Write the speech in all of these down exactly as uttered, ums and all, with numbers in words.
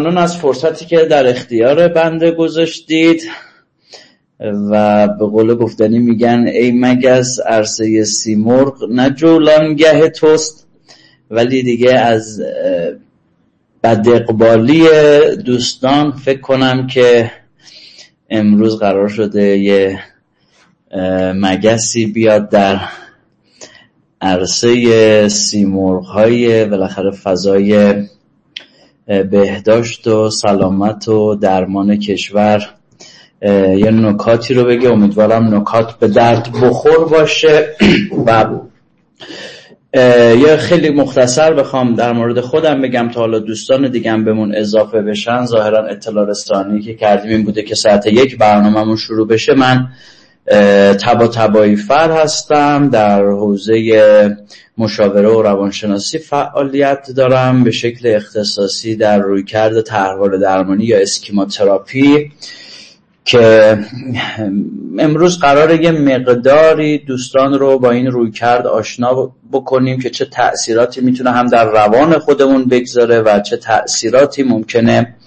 ممنون از فرصتی که در اختیار بنده گذاشتید و به قول گفتنی میگن ای مگس عرصه سیمرغ نه جولانگه توست، ولی دیگه از بد اقبالی دوستان فکر کنم که امروز قرار شده یه مگسی بیاد در عرصه سیمرغ های بالاخره فضای بهداشت و سلامت و درمان کشور یه نکاتی رو بگه. امیدوارم نکات به درد بخور باشه و یه خیلی مختصر بخوام در مورد خودم بگم تا حالا دوستان دیگم بهمون اضافه بشن. ظاهرا اطلاع رسانی که کردیم این بوده که ساعت یک برنامه‌مون شروع بشه. من تبا تبایی فر هستم، در حوزه مشاوره و روانشناسی فعالیت دارم، به شکل اختصاصی در رویکرد تحول درمانی یا اسکیما تراپی، که امروز قراره یه مقداری دوستان رو با این رویکرد آشنا بکنیم که چه تأثیراتی میتونه هم در روان خودمون بگذاره و چه تأثیراتی ممکنه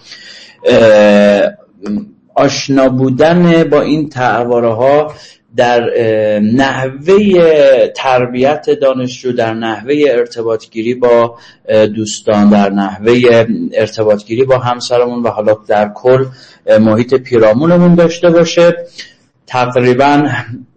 آشنا بودن با این تحواره ها در نحوه تربیت دانشجو، در نحوه ارتباطگیری با دوستان، در نحوه ارتباطگیری با همسرمون و حالا در کل محیط پیرامونمون داشته باشه. تقریبا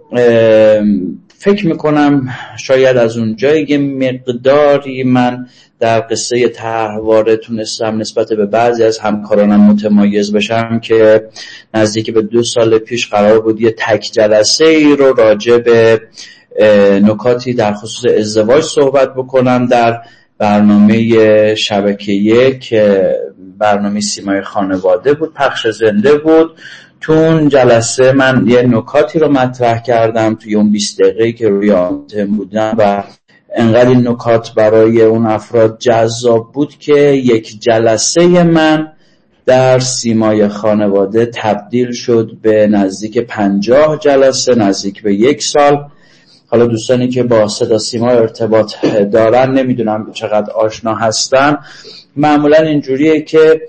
فکر میکنم شاید از اون جایی که مقداری من در قصه طرحواره تونستم نسبت به بعضی از همکارانم متمایز بشم که نزدیک به دو سال پیش قرار بود یه تک جلسه ای رو راجع به نکاتی در خصوص ازدواج صحبت بکنم در برنامه شبکه یک، برنامه سیمای خانواده بود، پخش زنده بود. تو اون جلسه من یه نکاتی رو مطرح کردم توی اون بیست دقیقه‌ای که روی آنتن بودم و انقدر این نکات برای اون افراد جذاب بود که یک جلسه من در سیمای خانواده تبدیل شد به نزدیک پنجاه جلسه، نزدیک به یک سال. حالا دوستانی که با صدا سیما ارتباط دارن نمیدونم چقدر آشنا هستن، معمولا اینجوریه که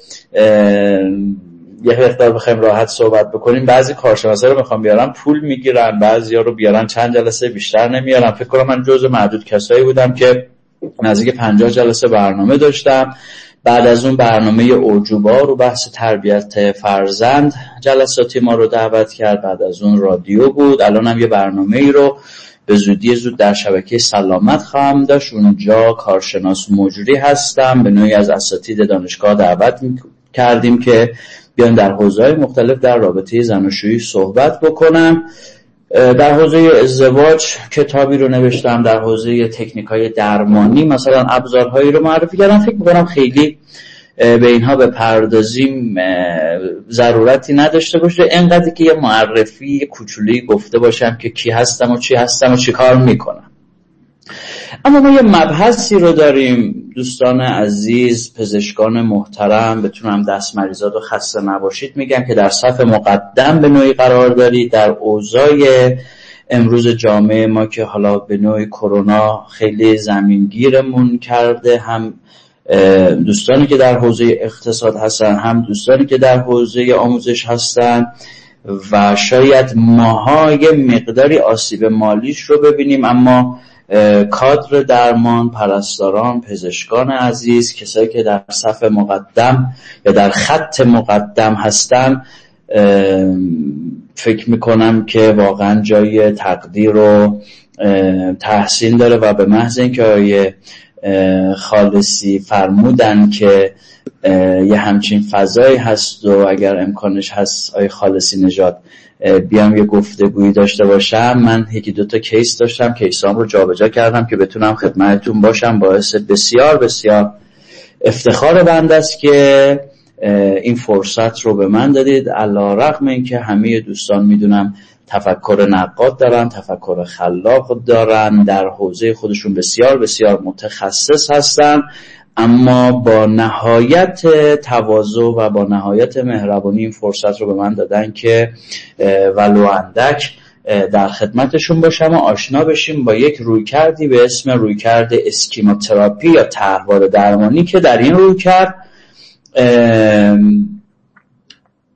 یه مقدار بخوایم راحت صحبت بکنیم، بعضی کارشناسا رو میخوام بیارن پول میگیرن، بعضیا رو بیارن چند جلسه بیشتر نمیارن. فکر کنم من جزو معدود کسایی بودم که نزدیک پنجاه جلسه برنامه داشتم. بعد از اون برنامه اعجوبا رو بحث تربیت فرزند جلساتی ما رو دعوت کرد، بعد از اون رادیو بود. الان هم یه برنامه ای رو به زودی زود در شبکه سلامت خواهم داشت، اونجا کارشناس مجری هستم، به نوعی از اساتید دانشگاه دعوت کردیم که بیان در حوزه‌های مختلف در رابطه زناشویی صحبت بکنم. در حوزه ازدواج کتابی رو نوشتم، در حوزه تکنیک‌های درمانی مثلا ابزارهایی رو معرفی کردم. فکر می‌کنم خیلی به اینها بپردازیم ضرورتی نداشته باشه، اینقدر که یه معرفی کوچولی گفته باشم که کی هستم و چی هستم و چی کار میکنم. اما ما یه مبحثی رو داریم دوستان عزیز، پزشکان محترم، بتونم دست مریضات و خسته نباشید میگم که در صف مقدم به نوعی قرار دارید در اوضاع امروز جامعه ما که حالا به نوعی کرونا خیلی زمینگیرمون کرده، هم دوستانی که در حوزه اقتصاد هستن، هم دوستانی که در حوزه آموزش هستن و شاید ماها یه مقداری آسیب مالیش رو ببینیم، اما کادر درمان، پرستاران، پزشکان عزیز، کسایی که در صف مقدم یا در خط مقدم هستن، فکر میکنم که واقعا جای تقدیر و تحسین داره و به محض اینکه آیه خالصی فرمودن که یه همچین فضایی هست و اگر امکانش هست آیه خالصی نژاد بیام یه گفتگویی داشته باشم، من یکی دوتا کیس داشتم، کیسام رو جابجا کردم که بتونم خدمتتون باشم. باعث بسیار بسیار افتخار بنده است که این فرصت رو به من دادید، علی‌رغم اینکه همه دوستان میدونم تفکر نقاد دارن، تفکر خلاق دارن، در حوزه خودشون بسیار بسیار متخصص هستن، اما با نهایت تواضع و با نهایت مهربانی این فرصت رو به من دادن که ولو اندک در خدمتشون باشم و آشنا بشیم با یک رویکردی به اسم رویکرد اسکیما تراپی یا طرحواره درمانی، که در این رویکرد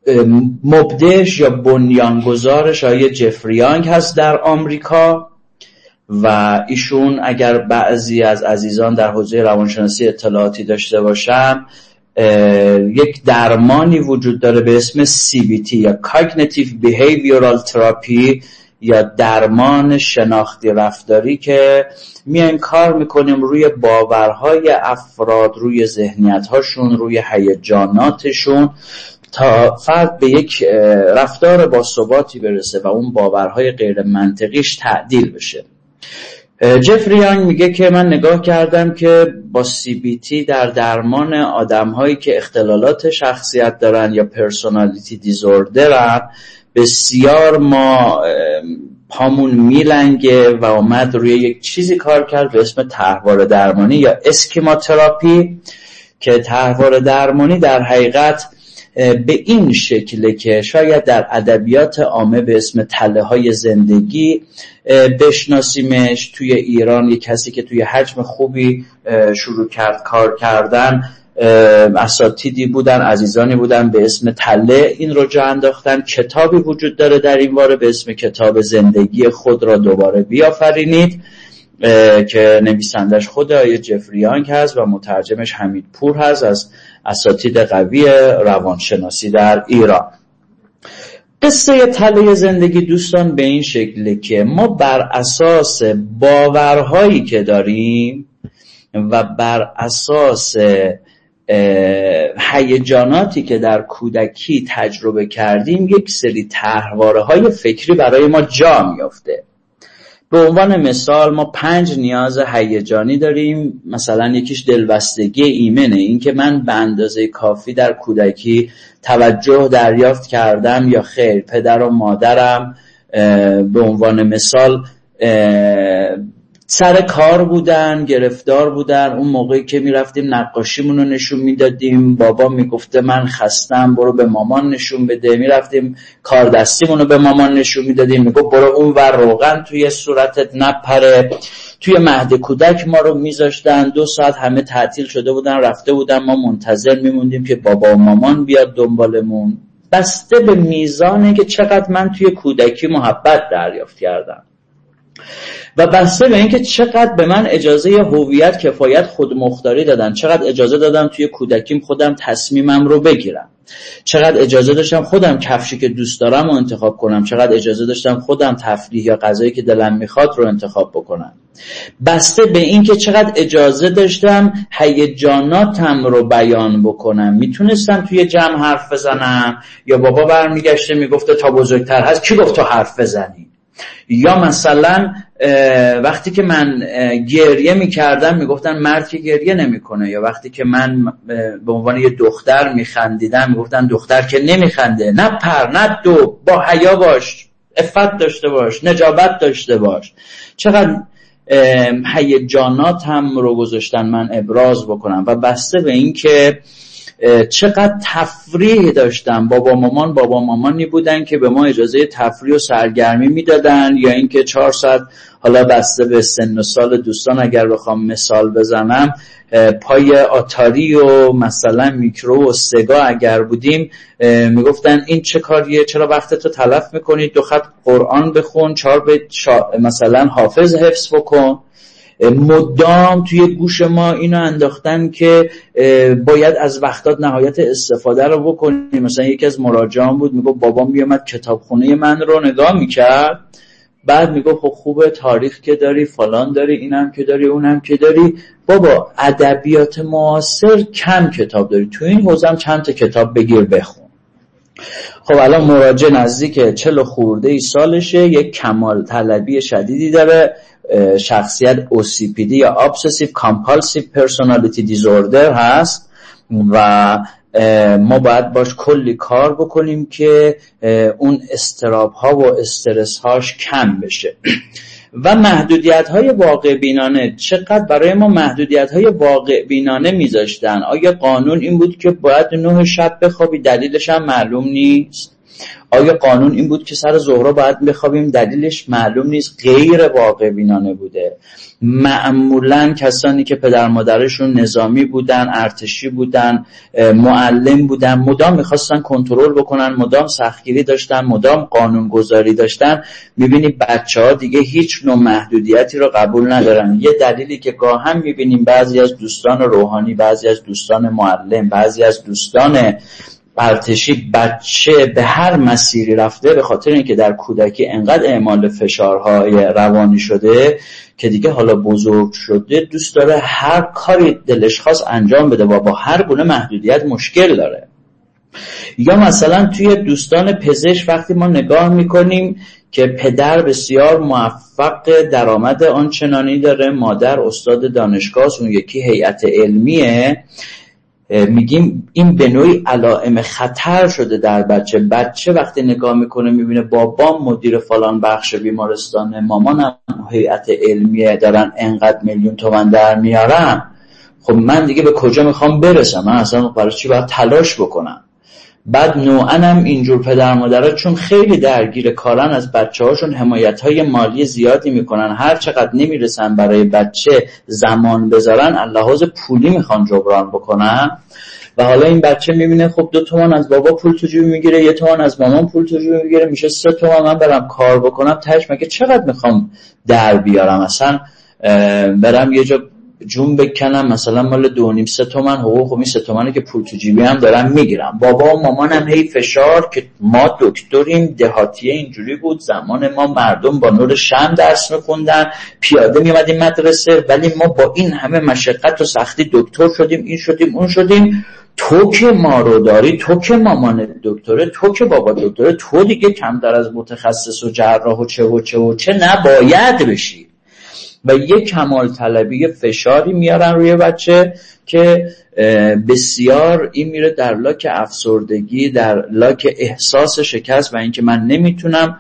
مبدعش یا بنیانگذارش آقای جفری یانگ هست در آمریکا و ایشون اگر بعضی از عزیزان در حوزه روانشناسی اطلاعاتی داشته باشن، یک درمانی وجود داره به اسم سی بی تی یا Cognitive Behavioral Therapy یا درمان شناختی رفتاری که میایم کار میکنیم روی باورهای افراد، روی ذهنیت‌هاشون، روی هیجاناتشون تا فرد به یک رفتار باثباتی برسه و اون باورهای غیر منطقیش تعدیل بشه. جفری یانگ میگه که من نگاه کردم که با سی بی تی در درمان آدم‌هایی که اختلالات شخصیت دارن یا پرسونالیتی دیزوردرن بسیار ما پامون میلنگه و اومد روی یک چیزی کار کرد به اسم طرحواره درمانی یا اسکیما تراپی که طرحواره درمانی در حقیقت به این شکله که شاید در ادبیات عامه به اسم تله های زندگی بشناسیمش. توی ایران یک کسی که توی حجم خوبی شروع کرد کار کردن، اساتیدی بودن، عزیزانی بودن به اسم تله این رو جا انداختن. کتابی وجود داره در این باره به اسم کتاب زندگی خود را دوباره بیافرینید که نویسندش خود آقای جفری یانگ هست و مترجمش حمید پور هست از اساتید قوی روانشناسی در ایران. قصه تله زندگی دوستان به این شکله که ما بر اساس باورهایی که داریم و بر اساس هیجاناتی که در کودکی تجربه کردیم یک سری طرحواره‌های فکری برای ما جا میفته. به عنوان مثال ما پنج نیاز هیجانی داریم، مثلا یکیش دلبستگی ایمنه، این که من به اندازه کافی در کودکی توجه دریافت کردم یا خیر. پدر و مادرم به عنوان مثال سر کار بودن، گرفتار بودن، اون موقعی که میرفتیم نقاشیمون رو نشون میدادیم بابا میگفته من خستم برو به مامان نشون بده، میرفتیم کار دستیمون رو به مامان نشون میدادیم میگفت برو اون ور روغن توی صورتت نپره. توی مهد کودک ما رو میذاشتن دو ساعت همه تعطیل شده بودن رفته بودن، ما منتظر میموندیم که بابا و مامان بیاد دنبالمون. بسته به میزانه که چقدر من توی کودکی محبت دریافت کردم و بسته به اینکه چقدر به من اجازه هویت کفایت خودمختاری دادن، چقدر اجازه دادم توی کودکیم خودم تصمیمم رو بگیرم، چقدر اجازه داشتم خودم کفشی که دوست دارم رو انتخاب کنم، چقدر اجازه داشتم خودم تفریح یا غذایی که دلم میخواد رو انتخاب بکنم. بسته به اینکه چقدر اجازه داشتم هیجاناتم رو بیان بکنم، میتونستم توی جمع حرف بزنم یا بابا برمیگشته میگفته تا بزرگتر هست کی گفت تو حرف بزنی، یا مثلا وقتی که من گریه میکردم میگفتن مرد که گریه نمیکنه، یا وقتی که من به عنوان یه دختر میخندیدم میگفتن دختر که نمیخنده، نه پر نه دو، با حیا باش، عفت داشته باش، نجابت داشته باش. چقدر هیجانات هم رو گذاشتن من ابراز بکنم و بسته به این که چقدر تفریح داشتم. بابا مامان بابا مامانی بودن که به ما اجازه تفریح و سرگرمی میدادن، یا اینکه چهار ساعت، حالا بسته به سن و سال دوستان اگر بخوام مثال بزنم، پای آتاری و مثلا میکرو و سگا اگر بودیم میگفتن این چه کاریه، چرا وقتتو تلف میکنی، دو خط قرآن بخون، چهار بیت شا... مثلا حافظ حفظ بکن. مدام توی گوش ما اینو انداختن که باید از وقتات نهایت استفاده رو بکنیم. مثلا یکی از مراجعان بود میگفت بابام میومد کتابخونه من رو نگاه میکرد، بعد میگفت خب خوبه تاریخ که داری، فلان داری، اینم که داری، اونم که داری، بابا ادبیات معاصر کم کتاب داری، تو این حوزه هم چند تا کتاب بگیر بخون. خب الان مراجع نزدیک چل خورده ای سالشه، یک کمال طلبی شدیدی داره، شخصیت او سی پی دی یا Obsessive Compulsive Personality Disorder هست و ما باید باش کلی کار بکنیم که اون اضطراب ها و استرس هاش کم بشه. و محدودیت های واقع بینانه، چقدر برای ما محدودیت های واقع بینانه میذاشتن. آیا قانون این بود که باید نه شب بخوابی، دلیلش هم معلوم نیست. آیا قانون این بود که سر ظهر باید بخوابیم؟ دلیلش معلوم نیست، غیر واقع بینانه بوده. معمولاً کسانی که پدر مادرشون نظامی بودن، ارتشی بودن، معلم بودن، مدام میخواستن کنترل بکنن، مدام سختگیری داشتن، مدام قانونگذاری داشتن. میبینی بچه ها دیگه هیچ نوع محدودیتی رو قبول ندارن. یه دلیلی که گاهن میبینیم بعضی از دوستان روحانی، بعضی از دوستان معلم، بعضی از دوستان ارتشی بچه به هر مسیری رفته به خاطر اینکه در کودکی انقدر اعمال فشارهای روانی شده که دیگه حالا بزرگ شده دوست داره هر کاری دلش خواست انجام بده و با هر گونه محدودیت مشکل داره. یا مثلا توی دوستان پزشک وقتی ما نگاه میکنیم که پدر بسیار موفق، درآمد آنچنانی داره، مادر استاد دانشگاه، اون یکی هیئت علمیه، میگیم این به نوعی علائم خطر شده در بچه. بچه وقتی نگاه میکنه میبینه بابام مدیر فلان بخش بیمارستانه، مامانم هیئت علمیه، دارن انقدر میلیون تومان در میارم، خب من دیگه به کجا میخوام برسم؟ من اصلا برای چی باید تلاش بکنم؟ بعد نوعاً هم اینجور پدر مادرها چون خیلی درگیر کارن از بچه هاشون حمایت‌های مالی زیادی میکنن، هر چقدر نمیرسن برای بچه زمان بذارن اللحاظ پولی میخوان جبران بکنن و حالا این بچه میبینه خب دو تومان از بابا پول تو جیب میگیره، یه تومان از مامان پول تو جیب میگیره، میشه سه تومان، من برم کار بکنم تهش مگه چقدر میخوام در بیارم؟ اصلا برم یه جا جون بکنم مثلا مال دو نیم سه تومن حقوق، خب این سه تومنی که پول تو جیبی هم دارم میگیرم. بابا و مامانم هی فشار که ما دکتریم، دهاتیه اینجوری بود، زمان ما مردم با نور شمع درس میخوندن، پیاده میمدیم مدرسه، ولی ما با این همه مشقت و سختی دکتر شدیم، این شدیم اون شدیم. تو که ما رو داری، تو که مامان دکتره، تو که بابا دکتره، تو دیگه کمتر از متخصص و جراح و چه و چه و چه نباید بشی. و یک کمال طلبی فشاری میارن روی بچه که بسیار این میره در لاک افسردگی، در لاک احساس شکست و اینکه من نمیتونم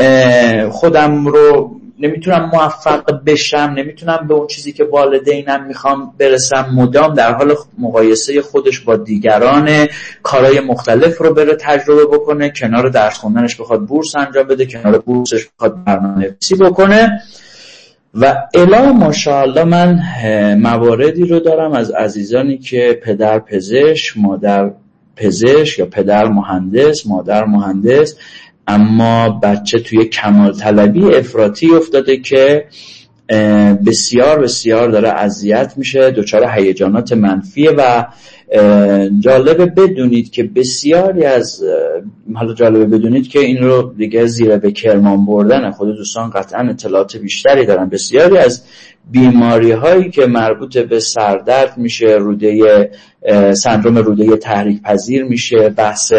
خودم رو نمیتونم موفق بشم، نمیتونم به اون چیزی که والدینم میخوام برسم، مدام در حال مقایسه خودش با دیگران، کارهای مختلف رو بره تجربه بکنه، کنار درس خوندنش بخواد بورس انجام بده، کنار بورسش بخواد برنامه‌نویسی بکنه. و الا ماشاءالله من مواردی رو دارم از عزیزانی که پدر پزشک، مادر پزشک یا پدر مهندس، مادر مهندس، اما بچه توی کمال طلبی افراطی افتاده که بسیار بسیار داره اذیت میشه، دچار هیجانات منفیه. و جالبه بدونید که بسیاری از حالا جالبه بدونید که این رو دیگه زیر به کرمان بردن، خود دوستان قطعا اطلاعات بیشتری دارن، بسیاری از بیماری هایی که مربوط به سردرد میشه، روده سندروم روده تحریک پذیر میشه، بحث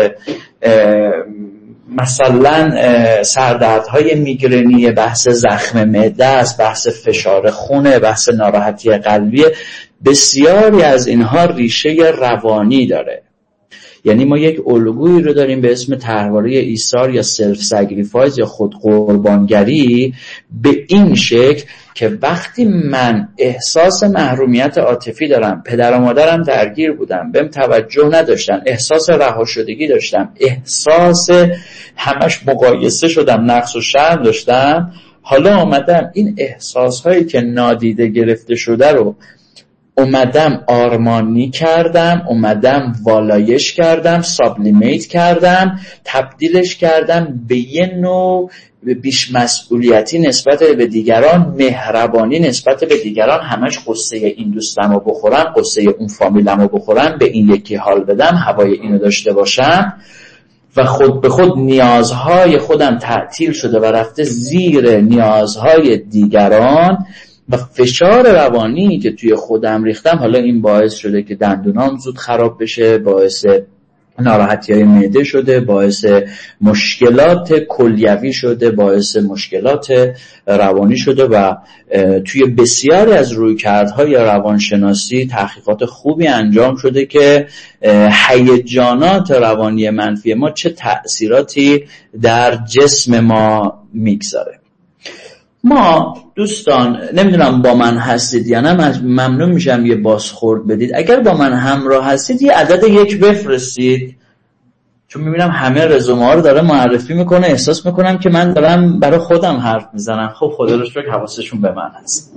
مثلا سردردهای میگرنی، بحث زخم معده است، بحث فشار خونه، بحث ناراحتی قلبی، بسیاری از اینها ریشه روانی داره. یعنی ما یک الگویی رو داریم به اسم طرحواره ایثار یا سلف ساکریفایس یا خود قربانگری، به این شکل که وقتی من احساس محرومیت عاطفی دارم، پدر و مادرم درگیر بودم، بهم توجه نداشتن، احساس رها شدگی داشتم، احساس همش مقایسه شدم، نقص و شرم داشتم، حالا آمدم این احساسهایی که نادیده گرفته شده رو اومدم آرمانی کردم، اومدم والایش کردم، سابلیمیت کردم، تبدیلش کردم به یه نوع بیش مسئولیتی نسبت به دیگران، مهربانی نسبت به دیگران، همش قصه این دوستم رو بخورم، قصه اون فامیلم رو بخورم، به این یکی حال بدم، هوای اینو داشته باشم و خود به خود نیازهای خودم تعطیل شده و رفته زیر نیازهای دیگران و فشار روانی که توی خودم ریختم. حالا این باعث شده که دندونام زود خراب بشه، باعث ناراحتی های معده شده، باعث مشکلات کلیوی شده، باعث مشکلات روانی شده و توی بسیاری از رویکردهای روانشناسی تحقیقات خوبی انجام شده که هیجانات روانی منفی ما چه تأثیراتی در جسم ما میگذاره. ما دوستان نمیدونم با من هستید یا نه، ممنون میشم یه بازخورد بدید. اگر با من همراه هستید یه عدد یک بفرستید چون میبینم همه رزومه ها رو داره معرفی میکنه، احساس میکنم که من دارم برای خودم حرف میزنم. خب خدا رو شکر حواسشون به من هست.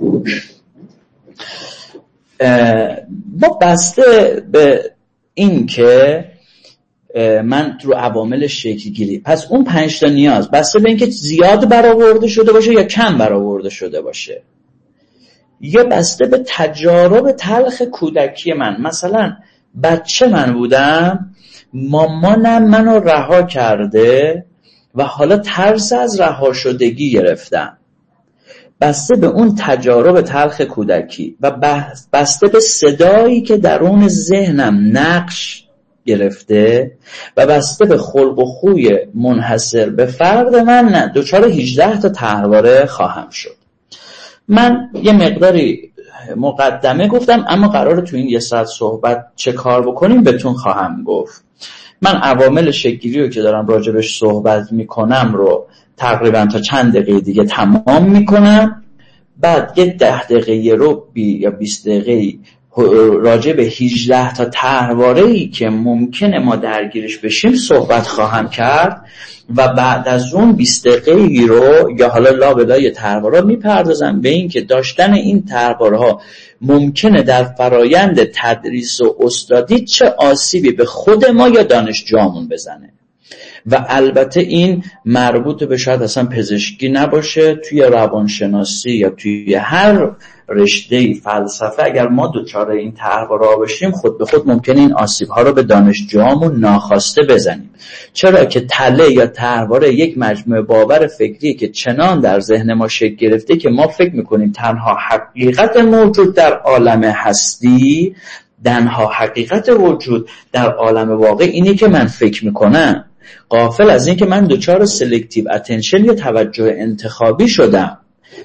ما بسته به این که من رو عوامل شکل گیری، پس اون پنج تا نیاز بسته به این که زیاد برآورده شده باشه یا کم برآورده شده باشه، یا بسته به تجارب تلخ کودکی من. مثلا بچه من بودم، مامانم منو رها کرده و حالا ترس از رها شدگی گرفتم. بسته به اون تجارب تلخ کودکی و بسته به صدایی که درون ذهنم نقش گرفته و بسته به خلق و خوی منحصر به فرد من، نه دوچار هجده تا طرحواره خواهم شد. من یه مقداری مقدمه گفتم، اما قراره تو این یه ساعت صحبت چه کار بکنیم بهتون خواهم گفت. من عوامل شکل‌گیری رو که دارم راجبش صحبت میکنم رو تقریبا تا چند دقیقه دیگه تمام میکنم، بعد یه ده دقیقه رو بی یا بیست دقیقه راجع به هجده تا طرحواره‌ای که ممکنه ما درگیرش بشیم صحبت خواهم کرد و بعد از اون بیست دقیقه رو یا حالا لابلای طرحواره میپردازم به این که داشتن این طرحواره‌ها ممکنه در فرایند تدریس و استادی چه آسیبی به خود ما یا دانشجوامون بزنه. و البته این مربوط به شاید اصلا پزشکی نباشه، توی روانشناسی یا توی هر رشته فلسفه اگر ما دوچار این طرحواره باشیم خود به خود ممکنه این آسیب‌ها رو به دانشجوامون ناخواسته بزنیم. چرا که تله یا طرحواره یک مجموعه باور فکری که چنان در ذهن ما شکل گرفته که ما فکر می‌کنیم تنها حقیقت موجود در عالم هستی، تنها حقیقت وجود در عالم واقع اینی که من فکر می‌کنم، غافل از این که من دوچار سلکتیو اتنشن یا توجه انتخابی شدم.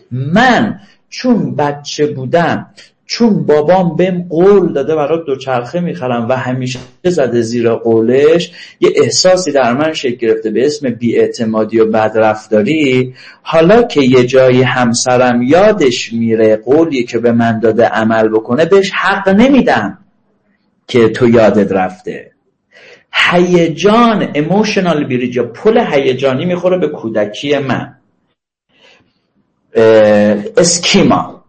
من چون بچه بودم، چون بابام بهم قول داده برای دوچرخه میخرم و همیشه زده زیر قولش، یه احساسی در من شکل گرفته به اسم بی‌اعتمادی و بدرفتاری. حالا که یه جایی همسرم یادش میره قولی که به من داده عمل بکنه، بهش حق نمیدم که تو یادت رفته. هیجان ایموشنال بریج یا پل هیجانی میخوره به کودکی من. اسکیما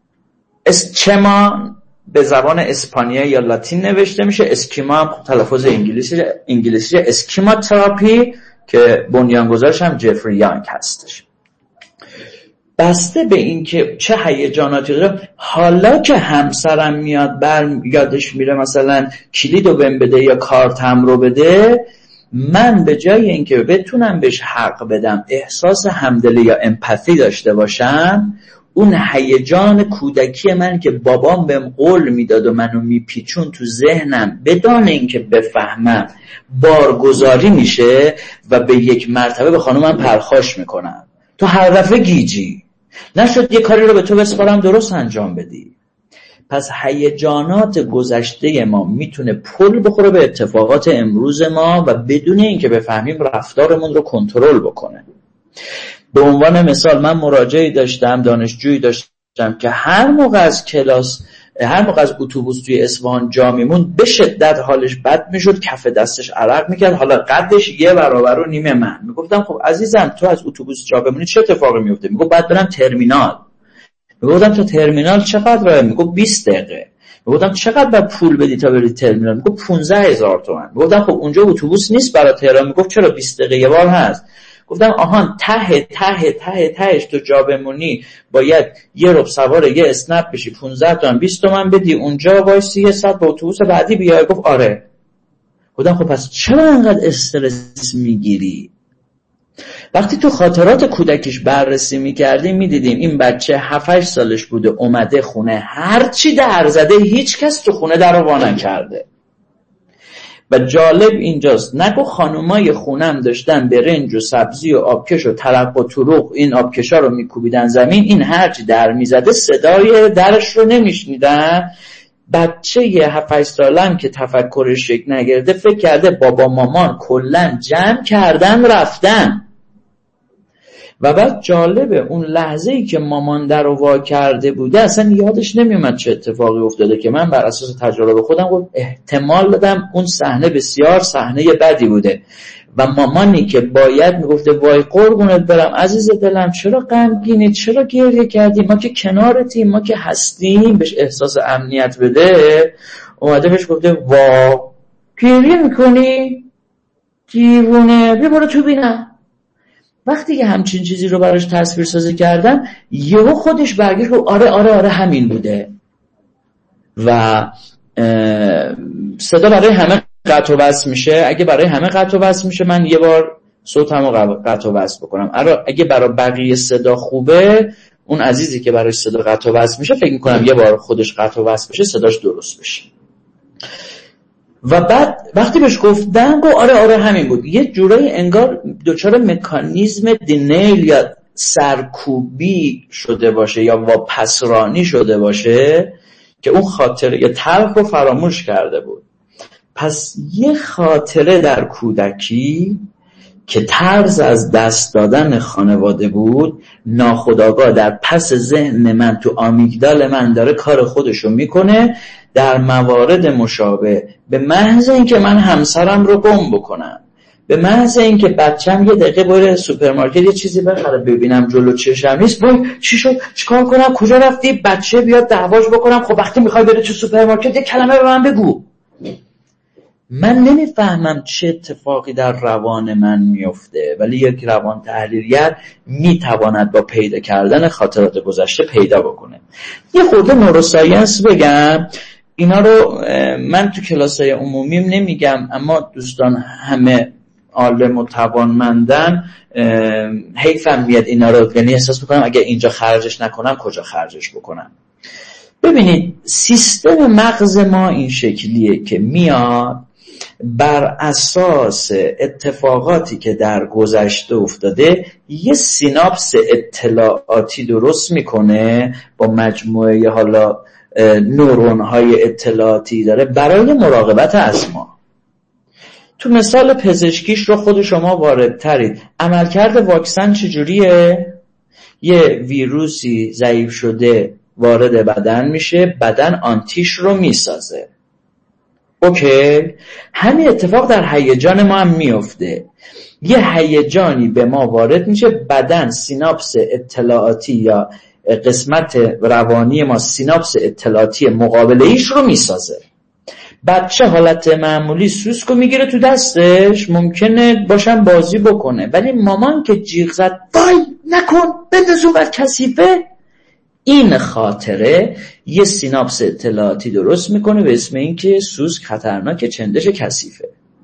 اسچما به زبان اسپانیا یا لاتین نوشته میشه، اسکیما هم تلفظ انگلیسی انگلیسی اسکیما تراپی که بنیانگذارش هم جفری یانگ هستش. بسته به این که چه هیجاناتی دارم، حالا که همسرم میاد بر یادش میره مثلا کلیدو بهم بده یا کارتم رو بده، من به جای اینکه بتونم بهش حق بدم، احساس همدلی یا امپاتی داشته باشم، اون هیجان کودکی من که بابام بهم قول میداد و منو میپیچون تو ذهنم بدون اینکه بفهمم بارگذاری میشه و به یک مرتبه به خانومم پرخاش میکنم. تو هر دفعه گیجی، نشد یه کاری رو به تو بسپارم درست انجام بدی. پس هیجانات گذشته ما میتونه پل بخوره به اتفاقات امروز ما و بدون اینکه بفهمیم رفتارمون رو کنترل بکنه. به عنوان مثال من مراجعی داشتم، دانشجویی داشتم که هر موقع از کلاس، هر موقع از اتوبوس توی اصفهان جا میموند به شدت حالش بد میشد، کف دستش عرق میکرد، حالا قدش یه برابر و نیمه من. میگفتم خب عزیزم تو از اتوبوس جا بمونی چه اتفاقی میفته؟ میگفت بعد برم ترمینال. میگفتم تو ترمینال چقدر راهه؟ میگفت بیست دقیقه. میگفتم چقدر باید پول بدی تا بری ترمینال؟ میگفت پانزده هزار تومان. میگفتم خب اونجا اتوبوس نیست برای تهران. میگفت چرا بیست دقیقه یه بار هست. گفتم آهان ته ته ته تهش تو جا بمونی باید یه ربع سوار یه اسنپ بشی، پانزده تومن بیست تومن بدی اونجا وایسی یه ساعت با اتوبوس بعدی بیای. گفت آره. گفتم خب پس چرا انقدر استرس میگیری؟ وقتی تو خاطرات کودکیش بررسی میکردیم میدیدیم این بچه هفت هشت سالش بوده، اومده خونه، هرچی در زده هیچ کس تو خونه در رو وا نکرده. و جالب اینجاست، نگو خانومای خونم داشتن برنج و سبزی و آبکش و ترق و طرق این آبکشا رو میکوبیدن زمین، این هرچی در میزده صدای درش رو نمیشنیدن. بچه یه هفت هشت سالم که تفکرش شکل نگرده فکر کرده بابا مامان کلن جمع کردن رفتن. و بعد جالبه اون لحظه‌ای که مامان در رو وا کرده بوده اصلا یادش نمیومد چه اتفاقی افتاده، که من بر اساس تجربه خودم گفت احتمال دادم اون صحنه بسیار صحنه بدی بوده و مامانی که باید میگفته وای قربونت برم عزیز دلم چرا غمگینی، چرا گریه کردی، ما که کنارتیم، ما که هستیم، بهش احساس امنیت بده، اومده بهش گفته وا گریه میکنی دیوونه، بیا برو تو بینم. وقتی که همچین چیزی رو براش تصویر سازی کردم یهو خودش برگشت گفت آره آره آره همین بوده و صدا برای همه قطع و وصل میشه. اگه برای همه قطع و وصل میشه من یه بار صوتمو قطع و وصل بکنم. اگه برای بقیه صدا خوبه اون عزیزی که برای صدا قطع و وصل میشه فکر میکنم یه بار خودش قطع و وصل بشه صداش درست بشه. و بعد وقتی بهش گفتم گفت آره آره همین بود. یه جورایی انگار دچار مکانیزم دینیل یا سرکوبی شده باشه یا واپسرانی شده باشه که اون خاطره یا تلخ رو فراموش کرده بود. پس یه خاطره در کودکی که طرز از دست دادن خانواده بود ناخودآگاه در پس ذهن من تو آمیگدال من داره کار خودشو میکنه در موارد مشابه. به محض اینکه من همسرم رو گم بکنم، به محض اینکه بچم یه دقیقه بره سوپرمارکت یه چیزی بخره ببینم جلو چشم نیست، وای چی شد چیکار کنم کجا رفتی، بچه بیاد دعواش بکنم، خب وقتی میخوای بری تو سوپرمارکت یه کلمه به من بگو. من نمیفهمم چه اتفاقی در روان من میفته، ولی یک روان تحلیلگر میتواند با پیدا کردن خاطرات گذشته پیدا بکنه. یه خورده نوروساینس بگم، اینا رو من تو کلاسای عمومیم نمیگم، اما دوستان همه عالم و توانمندن، حیفم میاد اینا رو، یعنی احساس میکنم اگه اینجا خرجش نکنم کجا خرجش بکنم. ببینید سیستم مغز ما این شکلیه که میاد بر اساس اتفاقاتی که در گذشته افتاده یه سیناپس اطلاعاتی درست میکنه با مجموعه حالا نورون‌های اطلاعاتی داره برای مراقبت از ما. تو مثال پزشکیش رو خود شما واردترید. عملکرد واکسن چجوریه؟ یه ویروسی ضعیف شده وارد بدن میشه، بدن آنتیش رو میسازه. اوکی؟ همین اتفاق در هیجان ما هم میفته. یه هیجانی به ما وارد میشه، بدن سیناپس اطلاعاتی یا قسمت روانی ما سیناپس اطلاعاتی مقابله ایش رو میسازه. بچه حالت معمولی سوسکو میگیره تو دستش، ممکنه باشم بازی بکنه، ولی مامان که جیغ زد وای نکن بنداز اون ور کثیفه، این خاطره یه سیناپس اطلاعاتی درست میکنه به اسم این که سوسک خطرناکه، چندش کثیفه.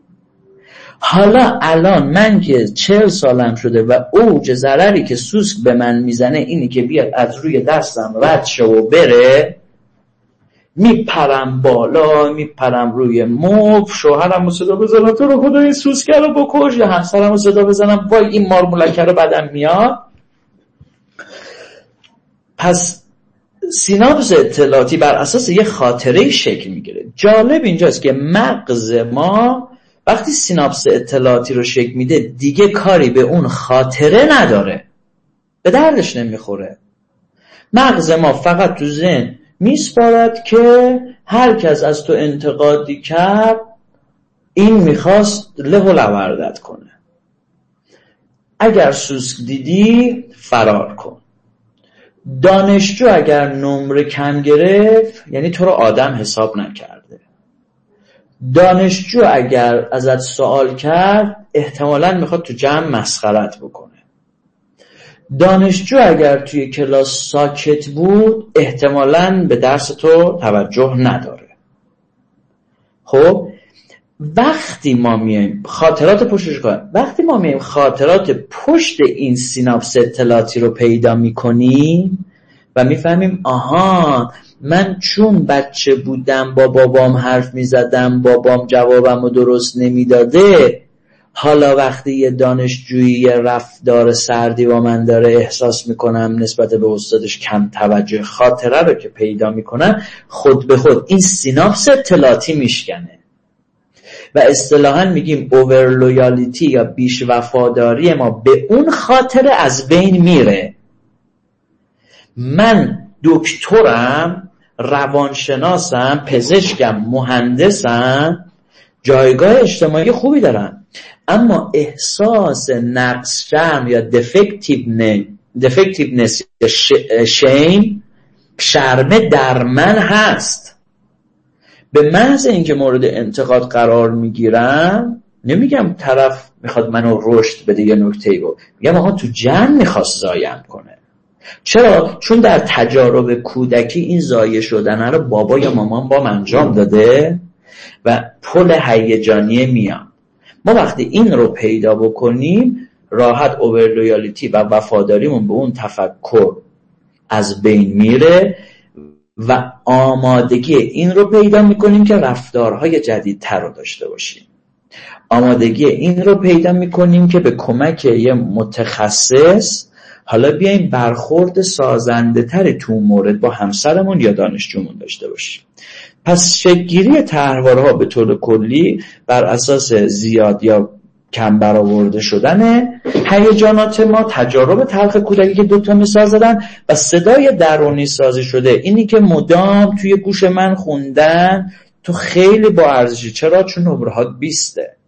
حالا الان من که چهل سالم شده و اوج ضرری که سوسک به من میزنه اینی که بیاد از روی دستم رد شه و بره، میپرم بالا، میپرم روی مبل، شوهرم رو صدا بزنم تو رو خدا این سوسکه رو بکش، یا همسرم رو صدا بزنم وای این مارمولکه رو بدم میاد. پس سیناپس اطلاعاتی بر اساس یه خاطره شکل میگیره. جالب اینجاست که مغز ما وقتی سیناپس اطلاعاتی رو شکل میده دیگه کاری به اون خاطره نداره، به دردش نمیخوره. مغز ما فقط تو ذهن میسپارد که هر کس از تو انتقادی کرد این میخواست له و لوردت کنه، اگر سوسک دیدی فرار کن. دانشجو اگر نمره کم گرفت یعنی تو رو آدم حساب نکرده. دانشجو اگر ازت سوال کرد احتمالاً میخواد تو جمع مسخرت بکنه. دانشجو اگر توی کلاس ساکت بود احتمالاً به درس تو توجه نداره. خب وقتی ما میایم خاطرات پشتش کنیم، وقتی ما میایم خاطرات پشت این سیناپس اطلاعاتی رو پیدا میکنیم و میفهمیم آها من چون بچه بودم با بابام حرف میزدم، بابام جوابم رو درست نمیداده، حالا وقتی یه دانشجویی رفتار سردی با من داره احساس میکنم نسبت به استادش کم توجه، خاطره رو که پیدا میکنم خود به خود این سیناپس اطلاعاتی میشکنه. و اصطلاحاً میگیم اوورلویالیتی یا بیش وفاداری ما به اون خاطر از بین میره. من دکترم، روانشناسم، پزشکم، مهندسم، جایگاه اجتماعی خوبی دارم، اما احساس نقص شرم یا دفکتیونس یا شیم، شرمه در من هست. به محض اینکه مورد انتقاد قرار میگیرم، نمیگم طرف میخواد منو رشد بده یا نکته‌ای بود، میگم آقا تو جمع میخواست زایم کنه. چرا؟ چون در تجارب کودکی این زایه شدن رو بابا یا مامان با انجام داده و پل هیجانی میان. ما وقتی این رو پیدا بکنیم، راحت اوورلویالیتی و وفاداریمون به اون تفکر از بین میره و آمادگی این رو پیدا میکنیم که رفتارهای جدیدتر رو داشته باشیم. آمادگی این رو پیدا میکنیم که به کمک یه متخصص حالا بیایم برخورد سازنده تری تو مورد با همسرمون یا دانشجومون داشته باشیم. پس شکل‌گیری طرحوارها به طور کلی بر اساس زیاد یا کم برآورده شدن هیجانات ما، تجارب تلخ کودکی که دوتا مثال زدن و صدای درونی سازی شده، اینی که مدام توی گوش من خوندن تو خیلی با ارزشی. چرا؟ چون نمرهات بیسته.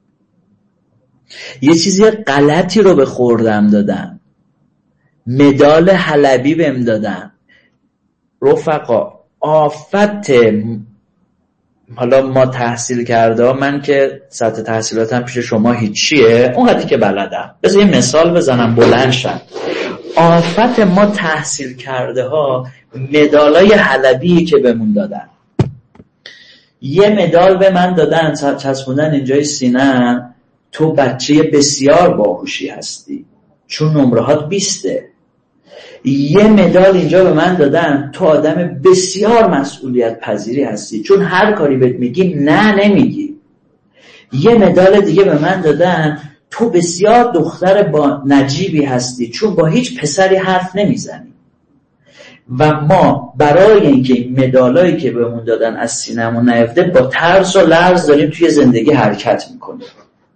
یه چیزی غلطی رو به خوردم دادم، مدال حلبی بهم دادن. رفقا آفت حالا ما تحصیل کرده، من که سطح تحصیلاتم پیش شما هیچیه، اون حدی که بلدم. بذار یه مثال بزنم بلند شم. آفت ما تحصیل کرده ها مدالای حلبی که بهمون دادن. یه مدال به من دادن، چسبوندن اینجای سینه‌ام، تو بچه بسیار باهوشی هستی چون نمرهات بیسته. یه مدال اینجا به من دادن، تو آدم بسیار مسئولیت پذیری هستی چون هر کاری بهت میگیم نه نمیگی. یه مدال دیگه به من دادن، تو بسیار دختر با نجیبی هستی چون با هیچ پسری حرف نمیزنی. و ما برای اینکه این مدالایی که بهمون دادن از سینمون نیفته، با ترس و لرز داریم توی زندگی حرکت میکنیم،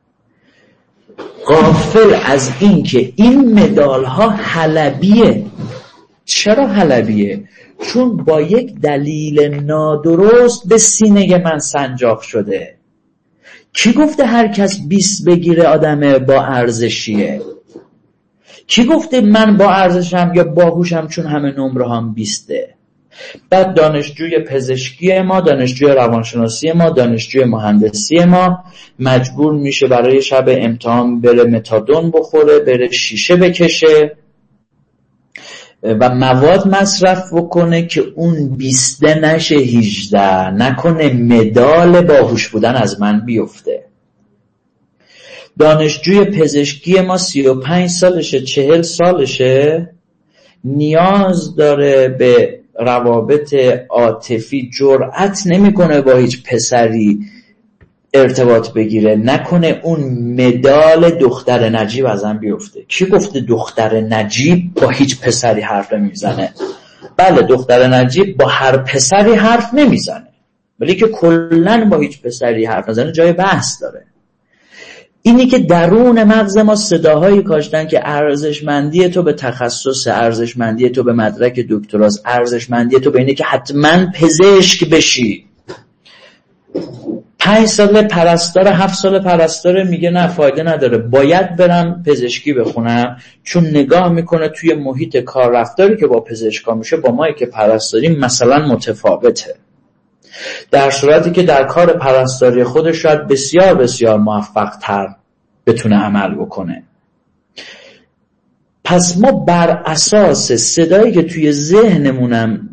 غافل از این که این مدال ها حلبیه. چرا حلبیه؟ چون با یک دلیل نادرست به سینه من سنجاق شده. کی گفته هر کس بیست بگیره آدم با ارزشیه؟ کی گفته من با ارزشم یا باهوشم چون همه نمره هم بیسته؟ بعد دانشجوی پزشکی ما، دانشجوی روانشناسی ما، دانشجوی مهندسی ما مجبور میشه برای شب امتحان بره متادون بخوره، بره شیشه بکشه و مواد مصرف بکنه که اون بیسته نشه هجده، نکنه مدال باهوش بودن از من بیفته. دانشجوی پزشکی ما سی و پنج سالشه، چهل سالشه، نیاز داره به روابط عاطفی، جرأت نمیکنه با هیچ پسری ارتباط بگیره، نکنه اون مدال دختر نجیب ازم بیفته. کی گفته دختر نجیب با هیچ پسری حرف نمیزنه؟ بله، دختر نجیب با هر پسری حرف نمیزنه، ولی که کلن با هیچ پسری حرف نزنه جای بحث داره. اینی که درون مغز ما صداهایی کاشتن که ارزشمندی تو به تخصص، ارزشمندی تو به مدرک دکتراست، ارزشمندی تو به اینه که حتما پزشک بشی. پنج سال پرستار، هفت سال پرستار میگه نه فایده نداره، باید برم پزشکی بخونم، چون نگاه میکنه توی محیط کار رفتاری که با پزشکا میشه با مایی که پرستاریم مثلا متفاوته، در صورتی که در کار پرستاری خودش شاید بسیار بسیار موفق تر بتونه عمل بکنه. پس ما بر اساس صدایی که توی ذهنمونم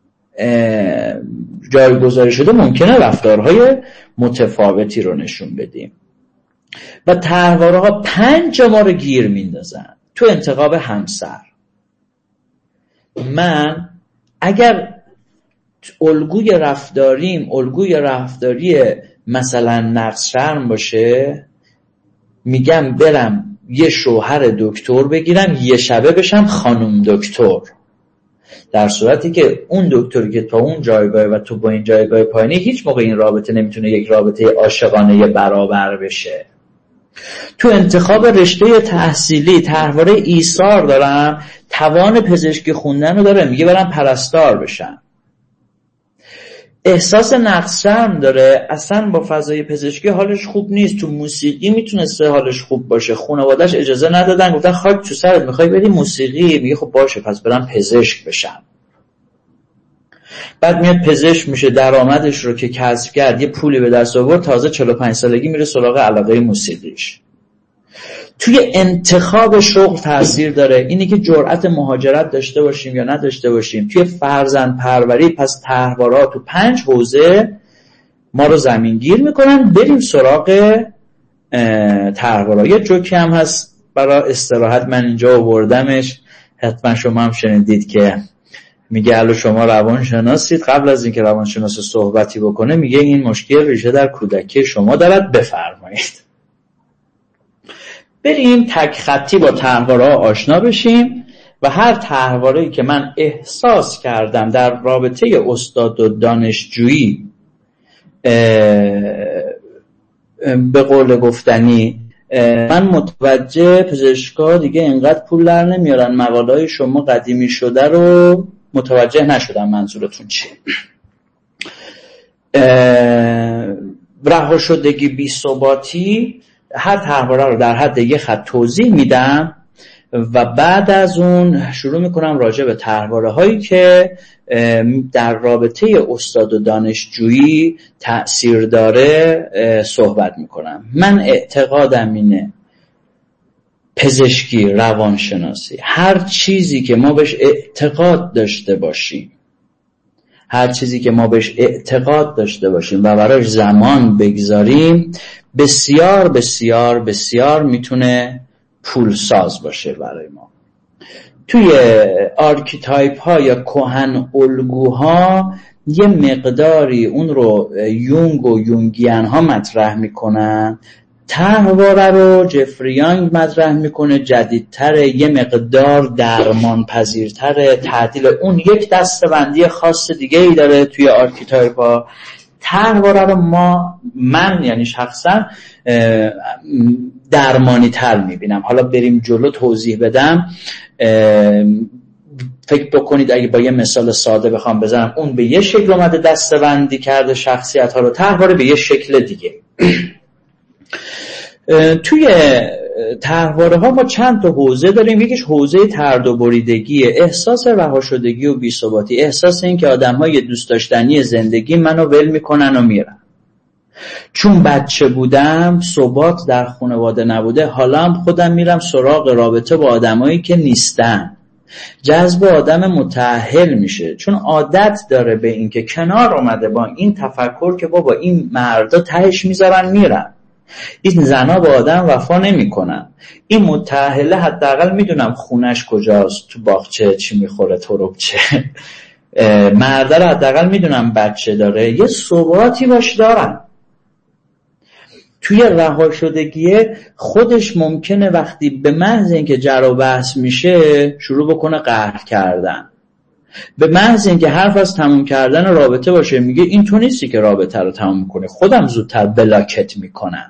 جایگذاری شده ممکنه رفتارهای متفاوتی رو نشون بدیم و طرحوارها پنج ما رو گیر میندازن. تو انتخاب همسر، من اگر الگوی رفتاریم الگوی رفتاری مثلا نقص شرم باشه، میگم برم یه شوهر دکتر بگیرم، یه شبه بشم خانم دکتر. در صورتی که اون دکتری که تا اون جایگاه و تو با این جایگاه پایینی، هیچ موقع این رابطه نمیتونه یک رابطه عاشقانه برابر بشه. تو انتخاب رشته تحصیلی طرحواره ایثار دارم، توان پزشکی خوندن رو داره، میگه برم پرستار بشم. احساس نقص شرم داره، اصلا با فضای پزشکی حالش خوب نیست، تو موسیقی میتونسته حالش خوب باشه، خانواده‌اش اجازه ندادن، گفتن خاک تو سرت، میخوای بری موسیقی؟ میگه خب باشه پس برم پزشک بشم. بعد میاد پزشک میشه، درآمدش رو که کسب کرد، یه پولی به دست آورد، تازه چهل و پنج سالگی میره سراغ علاقه موسیقیش. توی انتخاب شغل تاثیر داره، اینی که جرأت مهاجرت داشته باشیم یا نداشته باشیم. توی فرزند پروری پس طرحواره تو پنج حوزه ما رو زمینگیر میکنن. بریم سراغ طرحواره. یه جوکی هم هست برای استراحت، من اینجا آوردمش، حتما شما هم شنیدید که میگه الو شما روانشناسید، قبل از اینکه روانشناس صحبتی بکنه میگه این مشکل ریشه در کودکی شما دارد، بفرمایید. بریم تک خطی با طرحواره آشنا بشیم و هر طرحواره‌ای که من احساس کردم در رابطه استاد و دانشجویی به قول گفتنی من متوجه پزشکا دیگه اینقدر پول در نمیارن، مقاله‌های شما قدیمی شده رو متوجه نشدم منظورتون چیه. رها شدگی، بی ثباتی، هر طرحواره رو در حد یک خط توضیح میدم و بعد از اون شروع میکنم راجع به طرحواره هایی که در رابطه استاد و دانشجویی تأثیر داره صحبت میکنم. من اعتقادم اینه پزشکی، روانشناسی، هر چیزی که ما بهش اعتقاد داشته باشیم هر چیزی که ما بهش اعتقاد داشته باشیم و برایش زمان بگذاریم، بسیار بسیار بسیار میتونه پولساز باشه برای ما. توی آرکیتایپ ها یا کهن الگوها یه مقداری اون رو یونگ و یونگیان ها مطرح میکنن، طرحواره رو جفری یانگ مطرح میکنه، جدیدتره، یه مقدار درمان پذیرتره، تعدیل اون یک دسته‌بندی خاص دیگه ای داره توی آرکیتایپ ها. طرحواره رو ما من یعنی شخصا درمانی تر میبینم. حالا بریم جلو توضیح بدم. فکر بکنید اگه با یه مثال ساده بخوام بزنم، اون به یه شکل اومده دسته‌بندی کرده شخصیت ها رو، طرحواره به یه شکل دیگه. توی طرحواره ها ما چند تا حوزه داریم. یکیش حوزه طرد و بریدگی، احساس رها شدگی و بی‌ثباتی، احساس این که آدم‌های دوست داشتنی زندگی منو ول میکنن و میرن. چون بچه بودم، ثبات در خانواده نبوده، حالا هم خودم میرم سراغ رابطه با آدمایی که نیستن. جذب آدم متأهل میشه، چون عادت داره به این که کنار اومده با این تفکر که بابا این مردا تهش میذارن میرن، این زنا با آدم وفا نمی کنن. این متأهله حداقل میدونم خونش کجاست، تو باغچه چی میخوره، ترب چه. مرده رو حداقل میدونم بچه داره، یه ثباتی باش دارن. توی رها شدگیه خودش ممکنه وقتی به محض اینکه جر و بحث میشه شروع بکنه قهر کردن، به محض اینکه حرف از تموم کردن رابطه باشه میگه این تو نیستی که رابطه رو تموم کنی، خودم زودتر بلاکت میکنم.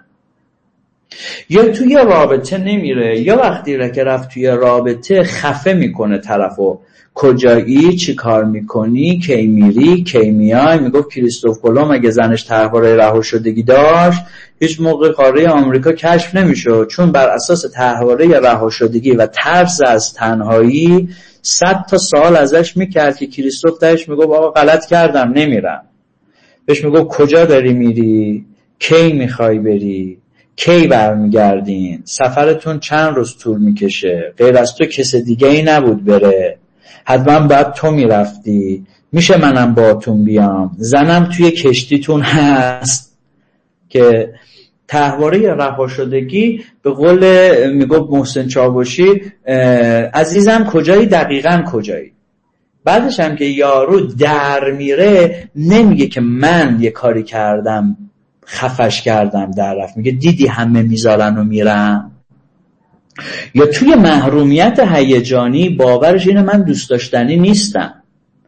یا توی رابطه نمیره، یا وقتی را که رفت توی رابطه خفه میکنه طرفو، کجایی، چی کار میکنی، کی میری، کی میای. میگفت کریستوف کلمب اگه زنش طرحواره رها شدگی داشت هیچ موقع قاره آمریکا کشف نمیشد، چون بر اساس طرحواره رها شدگی و ترس از تنهایی صد تا سوال ازش میکرد که کریستوف تاش میگفت آقا غلط کردم نمیرم. بهش میگفت کجا داری میری، کی میخوای بری، کی برمیگردین، سفرتون چند روز طول میکشه، غیر از تو کس دیگه ای نبود بره، حتما باید تو میرفتی، میشه منم باهاتون بیام، زنم توی کشتیتون هست. که طرحواره رها شدگی به قول میگفت محسن چاوشی عزیزم کجایی، دقیقاً کجایی. بعدش هم که یارو در میره نمیگه که من یه کاری کردم خفش کردم در رفت، میگه دیدی همه میذارن و میرن. یا توی محرومیت هیجانی باورش اینه من دوست داشتنی نیستم،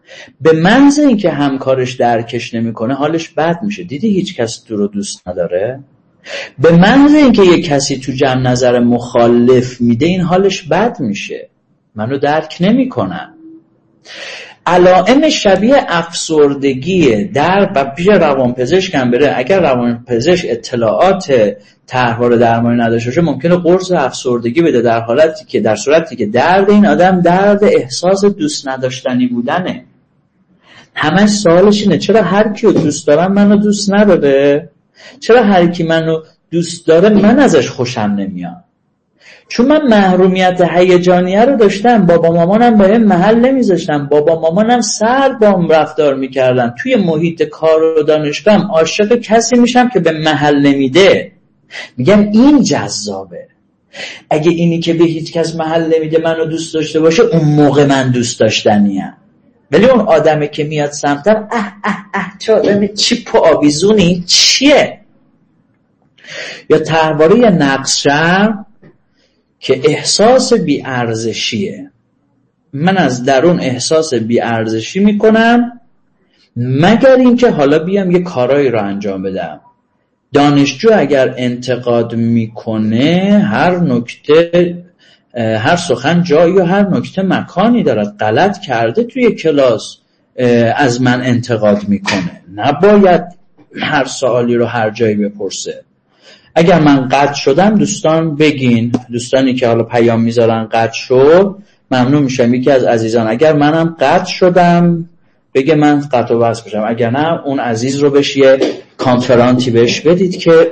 به منظر اینکه همکارش درکش نمیکنه حالش بد میشه. دیدی هیچ کس تو رو دوست نداره؟ به منظر اینکه یک کسی تو جمع نظر مخالف میده این حالش بد میشه، منو درک نمیکنن. علائم شبیه افسردگیه. در و پیش روانپزشک هم بره، اگر روانپزشک اطلاعات طرحواره درمانی نداشته باشه ممکنه قرص افسردگی بده، در حالتی که در صورتی که درد این آدم درد احساس دوست نداشتنی بودنه. همش سوالش اینه چرا هر کیو دوست دارم منو دوست نداره؟ چرا هر کی منو دوست داره من ازش خوشم نمیاد؟ چون من محرومیت هیجانیه رو داشتم، بابا مامانم باید محل نمیذاشتم، بابا مامانم سرد بام رفتار میکردن، توی محیط کار و دانشگاهم عاشق کسی میشم که به محل نمیده، میگم این جذابه. اگه اینی که به هیچ کس محل نمیده منو دوست داشته باشه اون موقع من دوست داشتنیم. ولی اون آدمه که میاد سمتم اه اه اه چه چیپ و آویزونی چیه؟ یا طرحواره یا نقص شرم که احساس بی‌ارزشیه. من از درون احساس بی‌ارزشی میکنم مگر اینکه حالا بیام یه کارایی رو انجام بدم. دانشجو اگر انتقاد میکنه هر نکته هر سخن جایی و هر نکته مکانی دارد. غلط کرده توی کلاس از من انتقاد میکنه، نباید هر سوالی رو هر جایی بپرسه. اگر من قطع شدم دوستان بگین، دوستانی که حالا پیام میذارن قطع شد، ممنون میشم یکی از عزیزان اگر منم قطع شدم بگه من قطع و وصل بشم، اگر نه اون عزیز رو بهش یه کانفرانتی بهش بدید که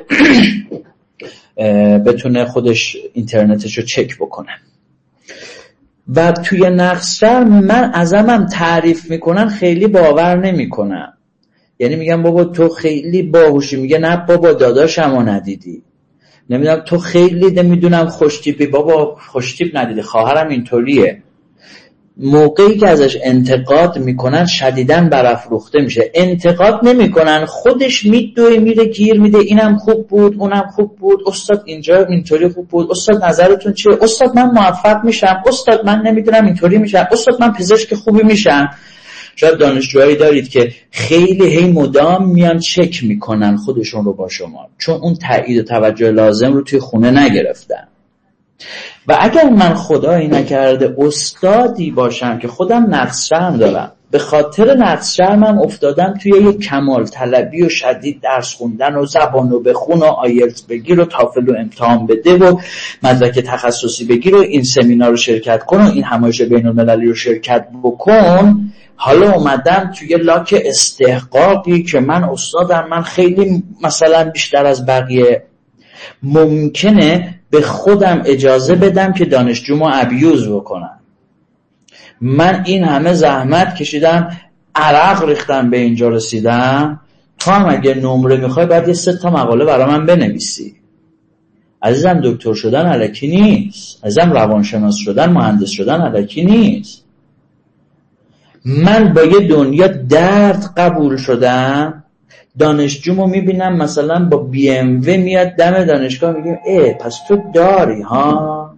بتونه خودش اینترنتش رو چک بکنه. و توی نقص شرم من ازمم تعریف میکنن خیلی باور نمیکنم. یعنی میگم بابا تو خیلی باهوشی، میگه نه بابا داداشمو ندیدی، نمیدونم تو خیلی نمیدونم خوشتیپی، بابا خوشتیپ ندیدی، خواهرم اینطوریه. موقعی که ازش انتقاد میکنن شدیداً برافروخته میشه. انتقاد نمیکنن، خودش میدوه میره گیر میده، اینم خوب بود اونم خوب بود، استاد اینجا اینطوری خوب بود، استاد نظرتون چیه؟ استاد من موفق میشم، استاد من نمیدونم اینطوری میشم، استاد من پزشک خوبی میشم. شاید دانشجوهایی دارید که خیلی هی مدام میان چک میکنن خودشون رو با شما، چون اون تایید و توجه لازم رو توی خونه نگرفتن. و اگر من خدایی نکرده استادی باشم که خودم نقص شرم دارم، به خاطر نقص شرمم افتادم توی یک کمال طلبی و شدید درس خوندن و زبان رو بخون و آیلتس بگیر و تافل و امتحان بده و مدرک تخصصی بگیر و این سمینار رو شرکت کن و این همایش بین المللی رو شرکت بکن، حالا اومدم توی لاک استحقاقی که من استادم، من خیلی مثلا بیشتر از بقیه، ممکنه به خودم اجازه بدم که دانشجومو ابیوز بکنم. من این همه زحمت کشیدم، عرق ریختم به اینجا رسیدم، تو هم اگه نمره میخوای باید یه سه تا مقاله برای من بنویسی. عزیزم دکتر شدن الکی نیست، عزیزم روانشناس شدن مهندس شدن الکی نیست. من با یه دنیا درد قبول شدم، دانشجومو میبینم مثلا با بی ام وی میاد دم دانشگاه، میگم ای پس تو داری ها،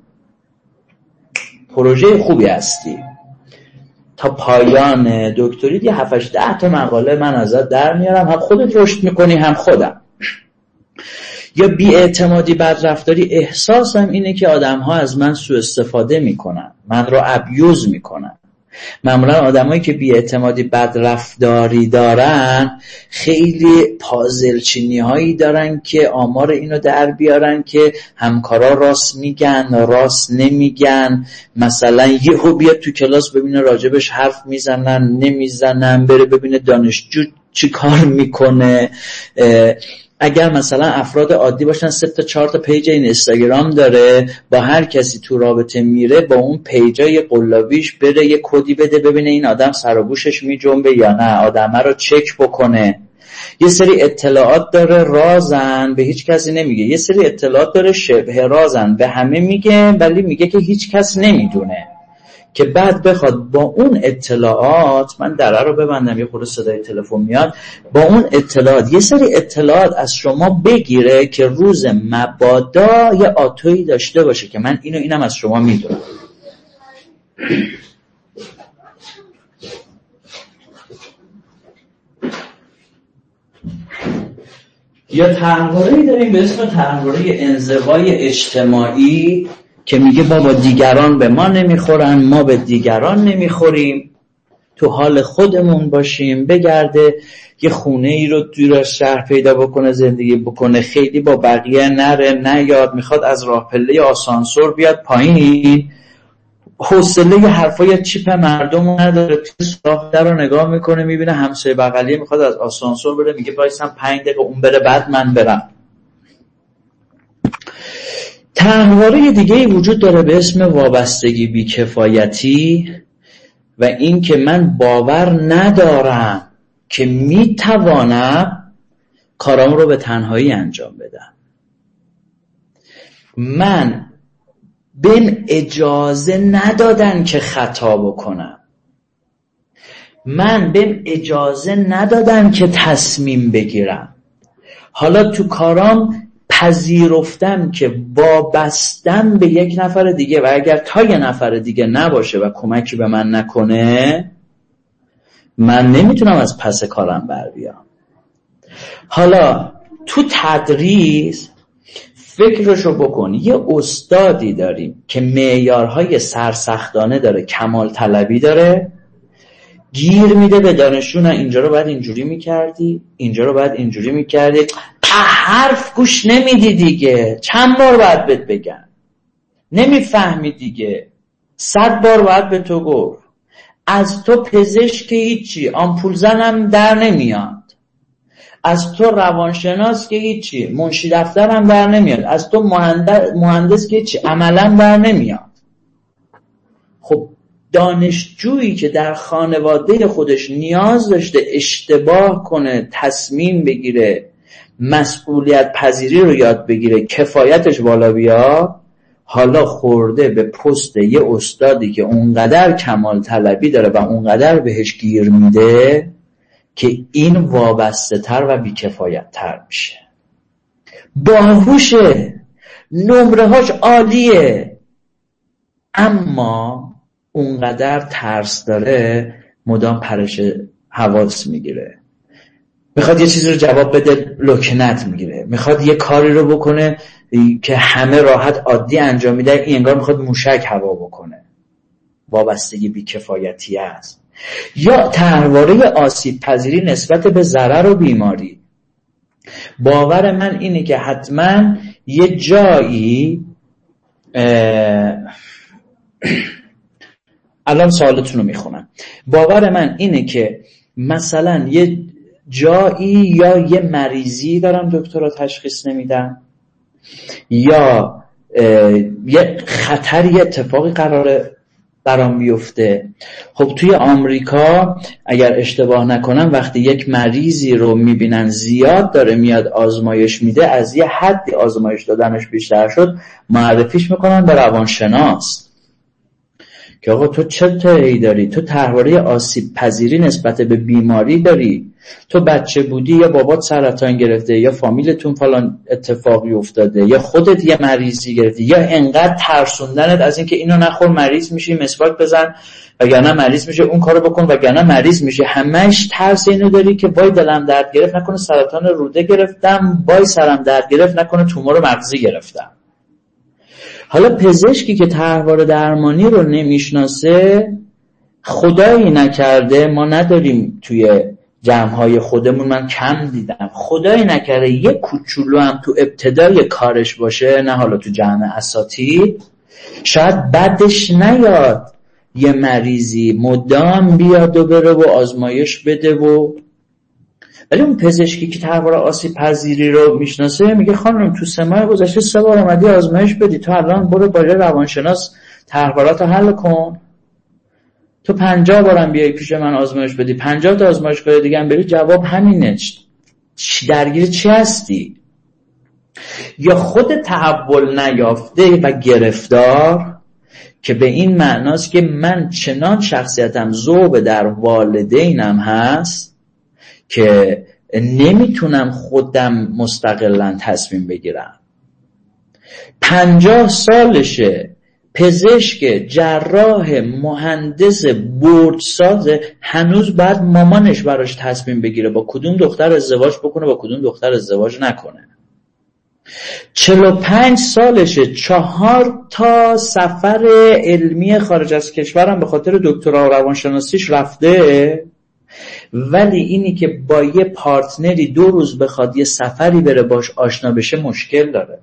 پروژه خوبی هستی. تا پایان دکتری یه هفتش ده تا مقاله من ازت در میارم، هم خودت رشد میکنی هم خودم. یا بی اعتمادی بدرفتاری، احساسم اینه که آدم ها از من سوء استفاده میکنن، من رو ابیوز میکنن. معمولا آدمایی که بی‌اعتمادی بدرفتاری دارن خیلی پازلچینی هایی دارن که آمار اینو در بیارن که همکارا راست میگن راست نمیگن. مثلا یهو بیاد تو کلاس ببینه راجبش حرف میزنن نمیزنن، بره ببینه دانشجو چی کار میکنه. اگر مثلا افراد عادی باشن سه تا چهار تا پیج این اینستاگرام داره، با هر کسی تو رابطه میره با اون پیجای قلابیش بره یه کدی بده ببینه این آدم سر و گوشش میجنبه یا نه، آدمه رو چک بکنه. یه سری اطلاعات داره رازن به هیچ کسی نمیگه، یه سری اطلاعات داره شبه رازن به همه میگه ولی میگه که هیچ کس نمیدونه، که بعد بخواد با اون اطلاعات، من دره رو ببندم یه خورده صدای تلفن میاد، با اون اطلاعات یه سری اطلاعات از شما بگیره که روز مبادا یه آتویی داشته باشه که من اینو اینم از شما میدونم. یا طرحواره‌ای داریم به اسم طرحواره انزوای اجتماعی که میگه بابا دیگران به ما نمیخورن، ما به دیگران نمیخوریم، تو حال خودمون باشیم، بگرده یه خونه ای رو دور از شهر پیدا بکنه، زندگی بکنه، خیلی با بقیه نره نیاد، میخواد از راه پله آسانسور بیاد پایین، حوصله ی حرفای چیپ مردم رو نداره، تو سراغ در رو نگاه میکنه میبینه همسایه بغلی میخواد از آسانسور بره، میگه وایسم پنج دقیقه اون بره بعد من برم. طرحواره دیگه وجود داره به اسم وابستگی بیکفایتی و این که من باور ندارم که میتوانم کارام رو به تنهایی انجام بدم، من بهم اجازه ندادن که خطا بکنم، من بهم اجازه ندادن که تصمیم بگیرم، حالا تو کارام پذیرفتم که وابستم به یک نفر دیگه و اگر تا یه نفر دیگه نباشه و کمکی به من نکنه من نمیتونم از پس کارم بر بیام. حالا تو تدریس فکرشو بکن، یه استادی داریم که معیارهای سرسختانه داره، کمال طلبی داره، گیر میده به دانشجو اینجا رو باید اینجوری میکردی، اینجا رو باید اینجوری میکردی، حرف گوش نمیدی دیگه، چند بار باید بهت بگم، نمیفهمی دیگه، صد بار باید به تو گفت، از تو پزشک هیچی، آمپول زنم در نمیاد، از تو روانشناس که هیچی، منشی دفتر هم در نمیاد، از تو مهندس, مهندس که هیچی، عملا در نمیاد. خب دانشجویی که در خانواده خودش نیاز داشته اشتباه کنه، تصمیم بگیره، مسئولیت پذیری رو یاد بگیره، کفایتش بالا بیا، حالا خورده به پست یه استادی که اونقدر کمال طلبی داره و اونقدر بهش گیر میده که این وابسته تر و بیکفایت تر میشه. باهوشه، نمره هاش عالیه، اما اونقدر ترس داره مدام پرش حواس میگیره، میخواد یه چیزی رو جواب بده لکنت میگیره، میخواد یه کاری رو بکنه که همه راحت عادی انجام میده، این انگار میخواد موشک هوا بکنه. وابستگی بیکفایتی است. یا طرحواره آسیب پذیری نسبت به ضرر و بیماری. باور من اینه که حتما یه جایی الان سوالتون رو میخونم. باور من اینه که مثلا یه جایی یا یه مریضی دارم دکترها تشخیص نمیدن، یا یه خطری اتفاقی قراره برام بیفته. خب توی آمریکا اگر اشتباه نکنم وقتی یک مریضی رو میبینن زیاد داره میاد آزمایش میده، از یه حدی آزمایش دادنش بیشتر شد معرفیش میکنن به روانشناس که آقا تو چه طرحی داری، تو طرحواره آسیب پذیری نسبت به بیماری داری، تو بچه بودی یا بابات سرطان گرفته یا فامیلتون فلان اتفاقی افتاده یا خودت یه مریضی گرفتی، یا انقدر ترسوندنت از اینکه اینو نخور مریض میشی، مسواک بزن وگرنه مریض میشه، اون کارو بکن وگرنه مریض میشه، همش ترس اینو داری که وای دلم درد گرفت نکنه سرطان روده گرفتم، وای سرم درد گرفت نکنه تومور مغزی گرفتم. حالا پزشکی که طرحواره درمانی رو نمیشناسه، خدایی نکرده، ما نداریم توی جمعهای خودمون، من کم دیدم، خدایی نکرده یه کوچولو هم تو ابتدای کارش باشه، نه حالا تو جمع اساتید، شاید بعدش نیاد یه مریضی مدام بیاد و بره و آزمایش بده و ولی اون پزشکی که طرحواره آسیب پذیری رو میشناسه میگه خانم تو سه ماه گذشته سه بار اومدی آزمایش بدی، تو الان برو با روانشناس طرحواره‌تو حل کن، تو پنجاه بارم بیای پیش من آزمایش بدی، پنجاه تا آزمایشگاه دیگه هم بری جواب همینه، چی درگیر چی هستی؟ یا خود تحول نیافته و گرفتار که به این معناست که من چنان شخصیتم ذوب در والدینم هست که نمیتونم خودم مستقلاً تصمیم بگیرم. پنجاه سالشه پزشک، جراح، مهندس، بردساز، هنوز باید مامانش براش تصمیم بگیره با کدوم دختر ازدواج بکنه با کدوم دختر ازدواج نکنه. چهل و پنج سالشه، چهار تا سفر علمی خارج از کشورم به خاطر دکترا و روانشناسیش رفته، ولی اینی که با یه پارتنری دو روز بخواد یه سفری بره باش آشنا بشه مشکل داره.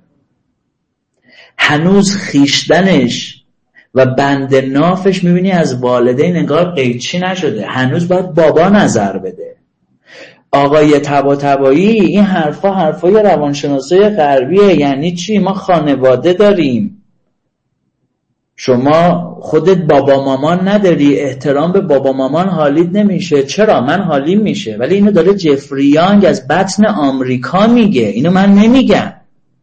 هنوز خیشتنش و بند نافش میبینی از والدین انگار قیچی نشده، هنوز باید بابا نظر بده. آقای طباطبایی این حرفا حرفای روانشناسای غربیه. یعنی چی؟ ما خانواده داریم، شما خودت بابا مامان نداری، احترام به بابا مامان حالیت نمیشه. چرا؟ من حالیم میشه. ولی اینو داره جفری یانگ از بطن آمریکا میگه، اینو من نمیگم.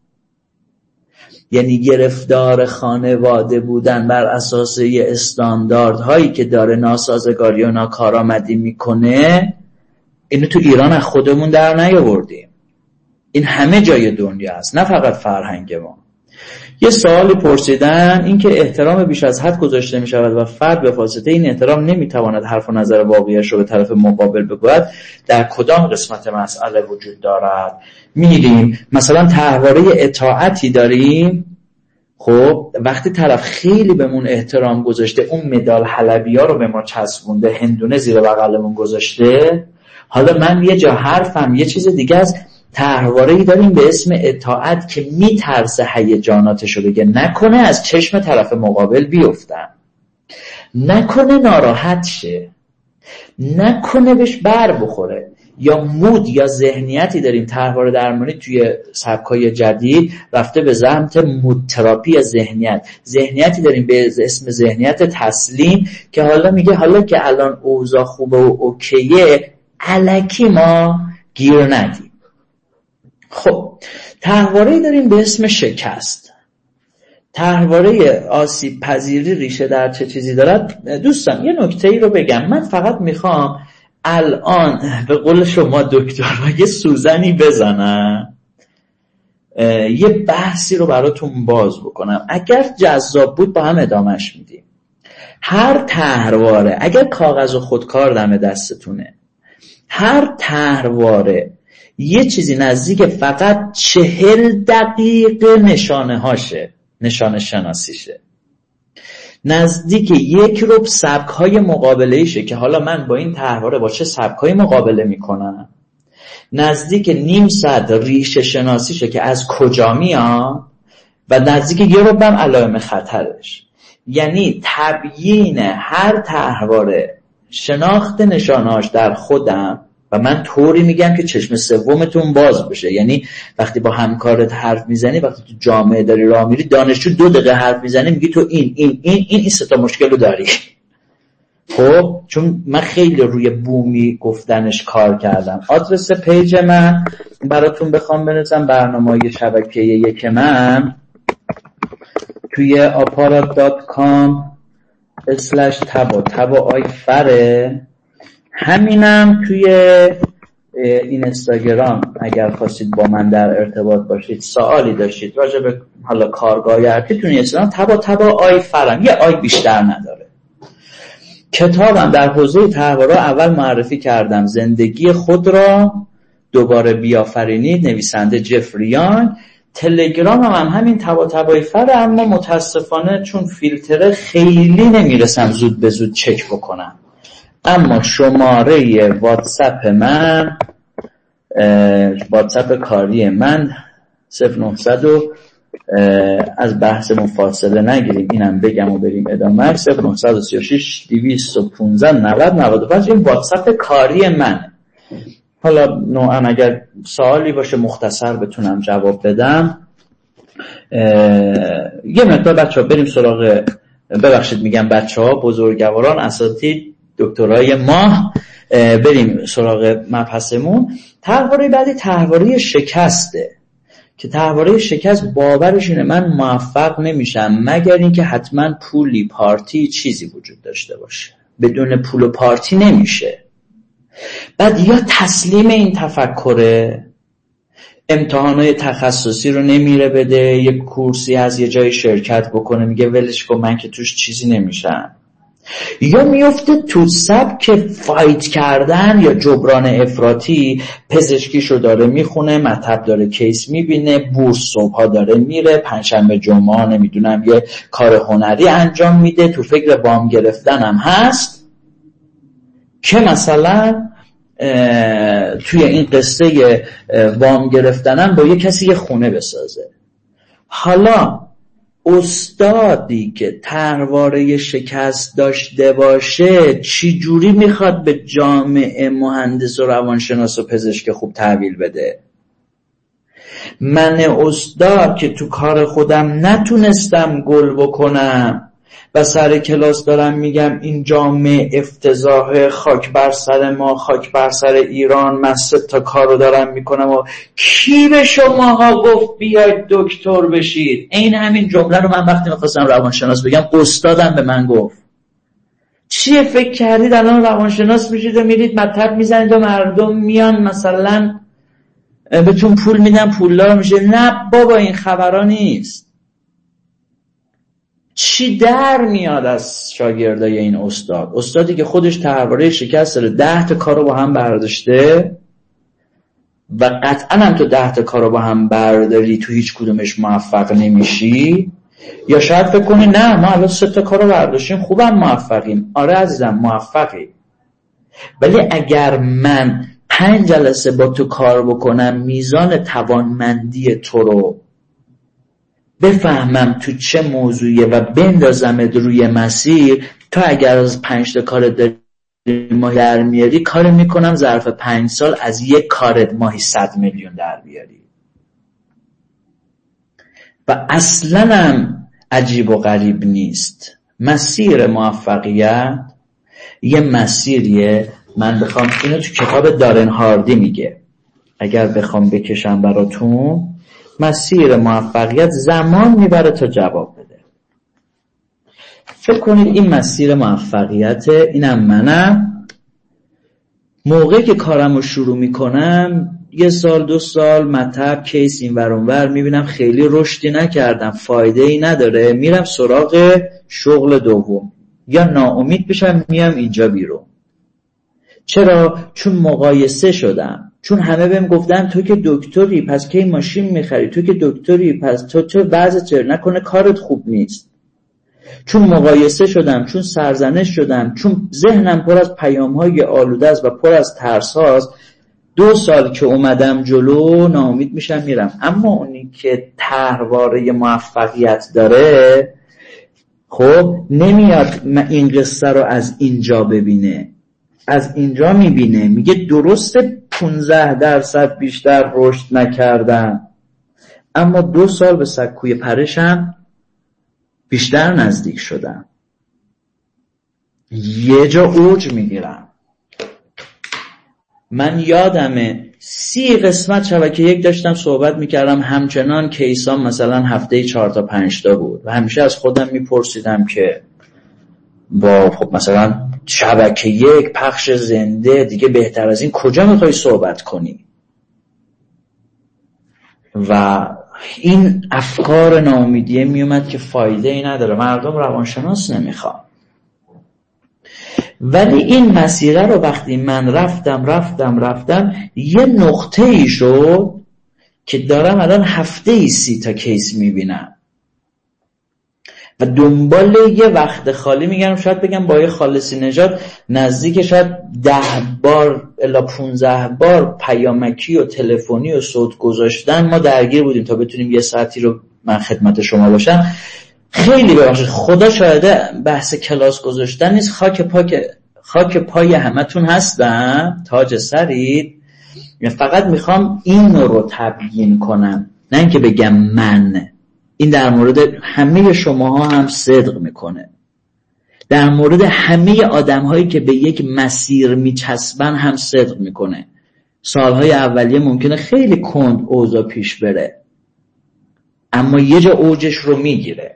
یعنی گرفتار خانواده بودن بر اساس یه استانداردهایی که داره ناسازگاری و ناکارآمدی میکنه، اینو تو ایران از خودمون در نیاوردیم. این همه جای دنیا است، نه فقط فرهنگ ما. یه سوالی پرسیدن، این که احترام بیش از حد گذاشته می شود و فرد به واسطه این احترام نمی تواند حرف و نظر واقعیش رو به طرف مقابل بگوید، در کدام قسمت مسئله وجود دارد؟ میریم مثلا طرحواره اطاعتی داریم، خب وقتی طرف خیلی بهمون احترام گذاشته، اون مدال حلبی‌ها رو به ما چسبونده، هندونه زیر بغلمون گذاشته، حالا من یه جا حرفم یه چیز دیگه از طرحواره‌ای داریم به اسم اطاعت که میترسه هیجاناتشو بگه، نکنه از چشم طرف مقابل بیفتن، نکنه ناراحت شه، نکنه بهش بر بخوره. یا مود یا ذهنیتی داریم، طرحواره درمانی توی سبکای جدید رفته به سمت مود تراپی ذهنیت. ذهنیتی داریم به اسم ذهنیت تسلیم که حالا میگه حالا که الان اوضاع خوبه و اوکیه، الکی ما گیر ندیم. خب طرحواره‌ای داریم به اسم شکست. طرحواره آسیب پذیری ریشه در چه چیزی دارد؟ دوستان یه نکته‌ای رو بگم، من فقط میخوام الان به قول شما دکترها یه سوزنی بزنم، یه بحثی رو براتون باز بکنم، اگر جذاب بود با هم ادامهش میدیم. هر طرحواره، اگر کاغذ و خودکار دم دستتونه، هر طرحواره یه چیزی نزدیک فقط چهل دقیقه نشانه هاشه، نشانه شناسیشه، نزدیک یک ربع سبک های مقابله ایشه که حالا من با این طرحواره با چه سبک های مقابله میکنم، نزدیک نیم ساعت ریشه شناسیشه که از کجا میاد، و نزدیک یه ربع هم علائم خطرش. یعنی تبیین هر طرحواره، شناخت نشانهاش در خودم، و من طوری میگم که چشم سومتون باز بشه. یعنی وقتی با همکارت حرف میزنی، وقتی تو جامعه داری راه میری، دانشجو دو دقیقه حرف میزنی میگی تو این این این این این سه تا مشکل رو داری. خب چون من خیلی روی بومی گفتنش کار کردم. آدرس پیج من براتون بخوام بنویسم، برنامه‌های شبکه یک من توی آپارات دات کام اسلش تبا تبا آی فره. همینم توی این اینستاگرام اگر خواستید با من در ارتباط باشید، سوالی داشتید راجع به حالا کارگاه ارتیتون اینستاگرام تبا تبا آی فرم، یه آی بیشتر نداره. کتابم در حوزه طرحواره اول معرفی کردم، زندگی خود را دوباره بیافرینید، نویسنده جفری یانگ. تلگرام هم, هم همین تبا تبای فر، اما متاسفانه چون فیلتره خیلی نمیرسم زود به زود چک بکنم. اما شماره واتساپ من، واتساپ کاری من صفر نهصد و از بحثمون فاصله نگیریم، اینم بگم و بریم ادامه. صفر نهصد و سی و شش دویست و پانزده نود نود و پنج این واتساپ کاری من. حالا نوعا اگر سوالی باشه مختصر بتونم جواب بدم. یه مقدار بچه ها بریم سراغ، ببخشید میگم بچه ها، بزرگواران، اساتید، دکترای ما، بریم سراغ مبحثمون. طرحواره بعدی طرحواره شکسته که طرحواره شکست باورش اینه من موفق نمیشم مگر اینکه حتما پولی، پارتی، چیزی وجود داشته باشه. بدون پول و پارتی نمیشه. بعد یا تسلیم این تفکره، امتحانای تخصصی رو نمیره بده، یک کورسی از یه جای شرکت بکنه، میگه ولش کن من که توش چیزی نمیشم. یا میفته تو سبک فایت کردن یا جبران افراطی، پزشکیشو داره میخونه، مطب داره کیس میبینه، بورس صبحا داره میره، پنجشنبه جمعه نمیدونم یه کار هنری انجام میده، تو فکر وام گرفتن هم هست که مثلا توی این قصه وام گرفتنم با یه کسی یه خونه بسازه. حالا استادی که طرحواره شکست داشته باشه چی جوری میخواد به جامعه مهندس و روانشناس و پزشک خوب تحویل بده؟ من استاد که تو کار خودم نتونستم گل بکنم و سر کلاس دارم میگم این جامعه افتضاح، خاک بر سر ما، خاک بر سر ایران، من سه تا کارو دارم میکنم و کی به شماها گفت بیاید دکتر بشید؟ این همین جمله رو من وقتی میخواستم روانشناس بگم استادم به من گفت چیه فکر کردید الان روانشناس میشید و میرید مطب میزنید و مردم میان مثلا بهتون پول میدن پولدار میشه؟ نه بابا این خبرها نیست. چی در میاد از شاگردای این استاد؟ استادی که خودش طرحواره شکست داره، ده تا کارو با هم برداشته و قطعا هم تو ده تا کارو با هم برداری تو هیچ کدومش موفق نمیشی. یا شاید فکر کنی نه ما الان سه تا کارو برداشتیم خوبم موفقیم. آره عزیزم موفقی، ولی اگر من پنج جلسه با تو کار بکنم، میزان توانمندی تو رو بفهمم تو چه موضوعیه و بندازمت روی مسیر، تو اگر از پنج تا کارت داری ماهی در میاری، کار میکنم ظرف پنج سال از یک کارت ماهی صد میلیون در بیاری. و اصلا هم عجیب و غریب نیست. مسیر موفقیت یه مسیریه، من بخوام اینو تو کتاب دارن هاردی میگه، اگر بخوام بکشم براتون، مسیر موفقیت زمان میبره تا جواب بده. فکر کنید این مسیر موفقیت، اینم منم. موقعی که کارم رو شروع میکنم یه سال دو سال مطب کیس این ور اون ور میبینم خیلی رشدی نکردم، فایده ای نداره، میرم سراغ شغل دوم، یا ناامید بشم میام اینجا بیرون. چرا؟ چون مقایسه شدم، چون همه بهم گفتن تو که دکتری پس کی ماشین میخری، تو که دکتری پس تو چه وضعت نکنه کارت خوب نیست. چون مقایسه شدم، چون سرزنش شدم، چون ذهنم پر از پیام‌های آلوده است و پر از ترس‌هاست، دو سال که اومدم جلو ناامید میشم میرم. اما اونی که طرحواره موفقیت داره، خب نمیاد این قصه رو از اینجا ببینه، از اینجا میبینه، میگه درسته پونزده درصد بیشتر رشد نکردم، اما دو سال به سکوی پرشم بیشتر نزدیک شدم، یه جا اوج میگیرم. من یادمه سی قسمت شبکه یک داشتم صحبت میکردم، همچنان کیسام مثلا هفته چهار تا پنج تا بود و همیشه از خودم میپرسیدم که با خب مثلا شبکه یک پخش زنده دیگه بهتر از این کجا میخوای صحبت کنی؟ و این افکار ناامیدیه میومد که فایده ای نداره، مردم روانشناس نمیخوان. ولی این مسیره رو وقتی من رفتم رفتم رفتم یه نقطه ای شد که دارم الان هفته ای سی تا کیس میبینم و دنبال یه وقت خالی میگم، شاید بگم با یه خالصی نژاد نزدیک شاید ده بار الا پونزده بار پیامکی و تلفنی و صوت گذاشتن ما درگیر بودیم تا بتونیم یه ساعتی رو من خدمت شما باشم. خیلی ببخشید، خدا شاهده بحث کلاس گذاشتن نیست، خاک پاک خاک پای همتون هستم، تاج سرید. فقط میخوام این رو تبیین کنم، نه اینکه بگم من. این در مورد همه شماها هم صدق میکنه، در مورد همه آدم‌هایی که به یک مسیر میچسبن هم صدق میکنه. سالهای اولیه ممکنه خیلی کند اوضاع پیش بره، اما یه جا اوجش رو میگیره.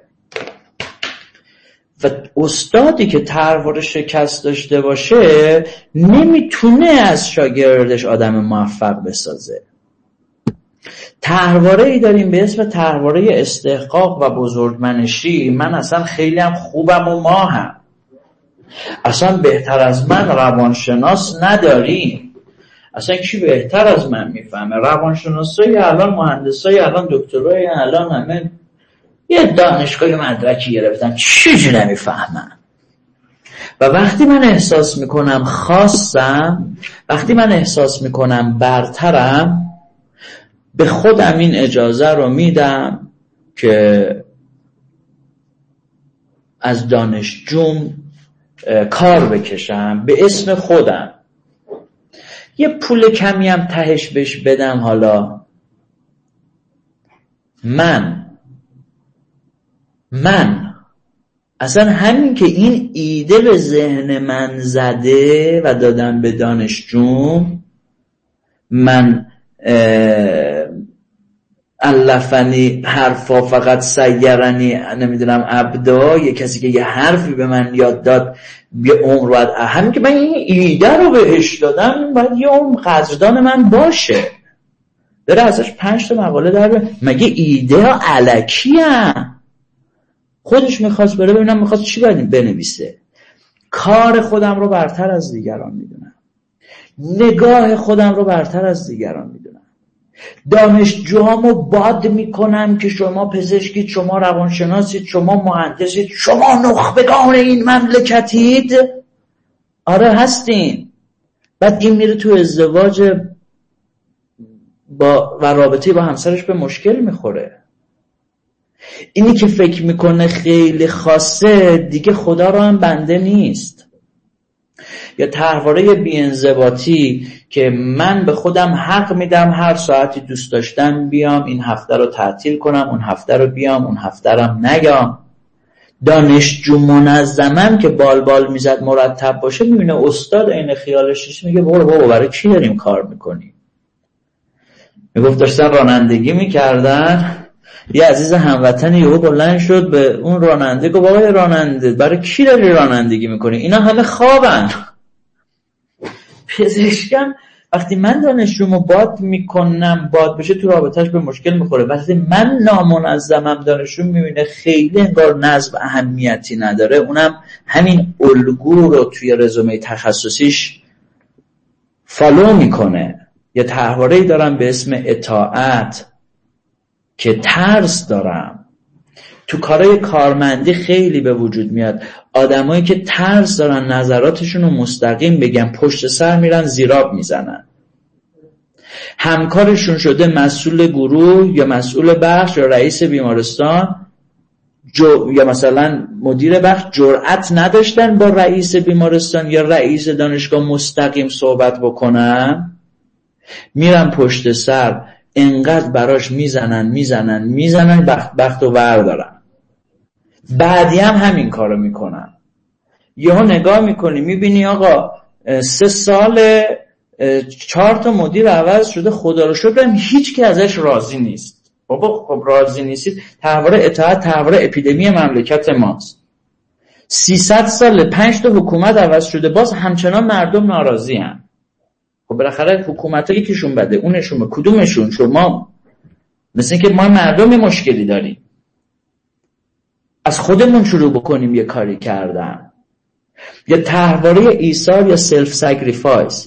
و استادی که طرحواره شکست داشته باشه نمیتونه از شاگردش آدم موفق بسازه. طرحواره ای داریم به اسم طرحواره استحقاق و بزرگمنشی. من اصلا خیلی هم خوبم و ماهم، اصلا بهتر از من روانشناس نداریم. اصلا کی بهتر از من میفهمه؟ روانشناسای الان، مهندسای الان، دکترای الان همه یه دانشگاه مدرکی گرفتن، چیزی نمیفهمن. و وقتی من احساس میکنم خاصم، وقتی من احساس میکنم برترم، به خودم این اجازه رو میدم که از دانشجوم کار بکشم به اسم خودم. یه پول کمی هم تهش بهش بدم. حالا من من اصلا همین که این ایده به ذهن من زده و دادم به دانشجوم، من علفنی حرفا فقط سیرنی نمیدونم ابدا، یه کسی که یه حرفی به من یاد داد یه عمر باید، همین که من این ایده رو بهش دادم باید یه عمر قدردان من باشه، داره ازش پنج تا مقاله در. مگه ایده ها الکی هم؟ خودش میخواست بره ببینم میخواست چی باید بنویسه. کار خودم رو برتر از دیگران میدونم، نگاه خودم رو برتر از دیگران میدونم، دانشجوهامو باد میکنم که شما پزشکید، شما روانشناسید، شما مهندسید، شما نخبگان این مملکتید. آره هستین. بعد این میره تو ازدواج با و رابطه با همسرش به مشکل میخوره. اینی که فکر میکنه خیلی خاصه دیگه خدا رو هم بنده نیست. یا طرحواره بی‌انضباطی که من به خودم حق میدم هر ساعتی دوست داشتم بیام، این هفته رو تعطیل کنم، اون هفته رو بیام، اون هفته رو نیام. دانشجو منظمم که بال بال میزد مرتب باشه، میبینه استاد عین خیالش میگه برو بابا برای کی داریم کار میکنیم؟ میگفت داشتن رانندگی میکردن، یه عزیز هموطنی یهو بلند شد به اون راننده گفت بابا راننده برای کی داری رانندگی میکنی؟ اینا همه خوابن. پزشکم وقتی من دانشجومو باد میکنم باد بشه تو رابطهش به مشکل میخوره. وقتی من نامنظمم دانشجو میبینه خیلی انگار نظم اهمیتی نداره، اونم همین الگو رو توی رزومه تخصصیش فالو میکنه. یه طرحواره‌ای دارم به اسم اطاعت که ترس دارم. تو کارهای کارمندی خیلی به وجود میاد آدمایی که ترس دارن نظراتشون رو مستقیم بگن، پشت سر میرن زیراب میزنن. همکارشون شده مسئول گروه یا مسئول بخش یا رئیس بیمارستان جو یا مثلا مدیر بخش، جرأت نداشتن با رئیس بیمارستان یا رئیس دانشگاه مستقیم صحبت بکنن، میرن پشت سر انقدر براش میزنن میزنن میزنن بخت, بخت و بردارن. بعدی هم همین کارو میکنن. یهو نگاه میکنی میبینی آقا سه سال چهار تا مدیر عوض شده، خدا رو شکر هیچ کی ازش راضی نیست. بابا خب راضی نیستید. طرحواره اطاعت طرحواره اپیدمی مملکت ماست. سیصد سال پنج تا حکومت عوض شده باز همچنان مردم ناراضی هستند. خب بالاخره حکومت‌ها یکیشون بده، اونشون کدومشون؟ شما مثل اینکه ما مردم مشکلی داریم، از خودمون شروع بکنیم یه کاری کردن. یا طرحواره ایثار یا سلف ساکریفایس،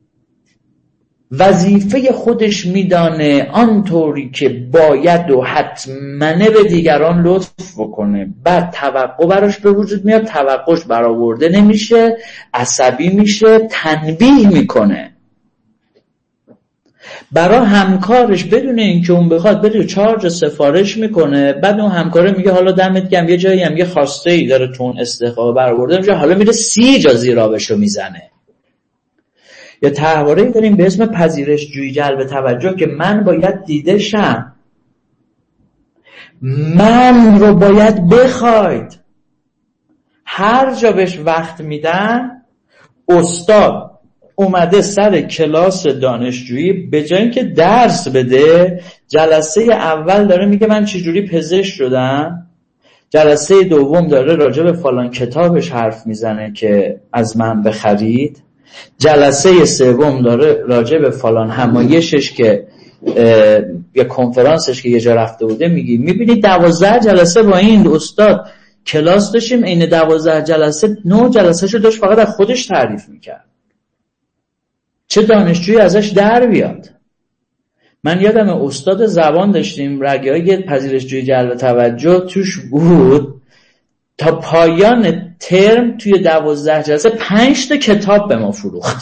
وظیفه خودش میدانه آنطوری که باید و حتمنه به دیگران لطف بکنه، بعد توقع براش به وجود میاد، توقعش برآورده نمیشه، عصبی میشه، تنبیه میکنه برای همکارش بدون اینکه اون بخواد بده چارج سفارش میکنه. بعد اون همکاره میگه حالا دمت گرم، یه جایی هم یه خواسته ای داره تو اون استحقاق برآورده میشه، حالا میره سی جا زیرابشو میزنه. یا طرحواره‌ای داریم به اسم پذیرش جویی جلب توجه که من باید دیده شم، من رو باید بخواید. هر جا بهش وقت میدن، استاد اومده سر کلاس دانشجویی به جای اینکه درس بده، جلسه اول داره میگه من چجوری پزشک شدم، جلسه دوم داره راجع به فلان کتابش حرف میزنه که از من بخرید، جلسه سوم داره راجع به فلان همایشش که یا کنفرانسش که یه جا رفته بوده میگی میبینی دوازده جلسه با این استاد کلاس داشتیم، این دوازده جلسه نه جلسه شو داشت فقط از خودش تعریف میکرد. چه دانشجویی ازش در بیاد. من یادم استاد زبان داشتیم رگه‌های پذیرشجویی جلب توجه توش بود، تا پایان ترم توی دوازده جلسه پنج تا کتاب به ما فروخت.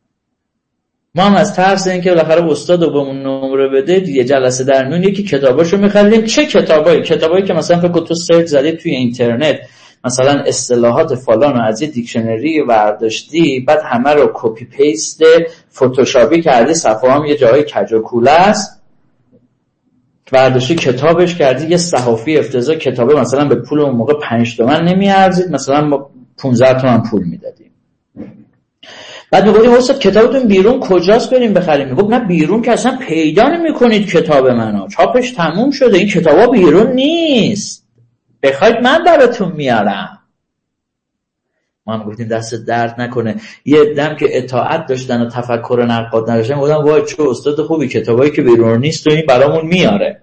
ما هم از ترس این که بالاخره استاد رو بهمون نمره بده یه جلسه در میون یکی کتاباشو می‌خریدیم. چه کتابایی؟ کتابایی که مثلا فکر تو سرچ زدی توی اینترنت مثلا اصطلاحات فلان رو از یه دیکشنری برداشتی، بعد همه رو کپی پیست فتوشاپی کردی، صفحه هم یه جای کج و کوله است، برداشتی کتابش کردی، یه صحافی افتضاح کتابه مثلا به پول اون موقع پنج تومن نمیارزید، مثلا ما پانزده تومن پول میدادیم. بعد میگفتیم استاد کتابتون بیرون کجاست بریم بخریم؟ میگفت نه بیرون که اصلا پیدا نمی‌کنید کتاب منو، چاپش تموم شده، این کتابا بیرون نیست، بخواید من براتون میارم. ما هم گفتیم دست درد نکنه. یه دم که اطاعت داشتن و تفکر نقاد نداشتن گفتم وای چه استاد خوبی، کتابایی که بیرون نیست و این برامون میاره.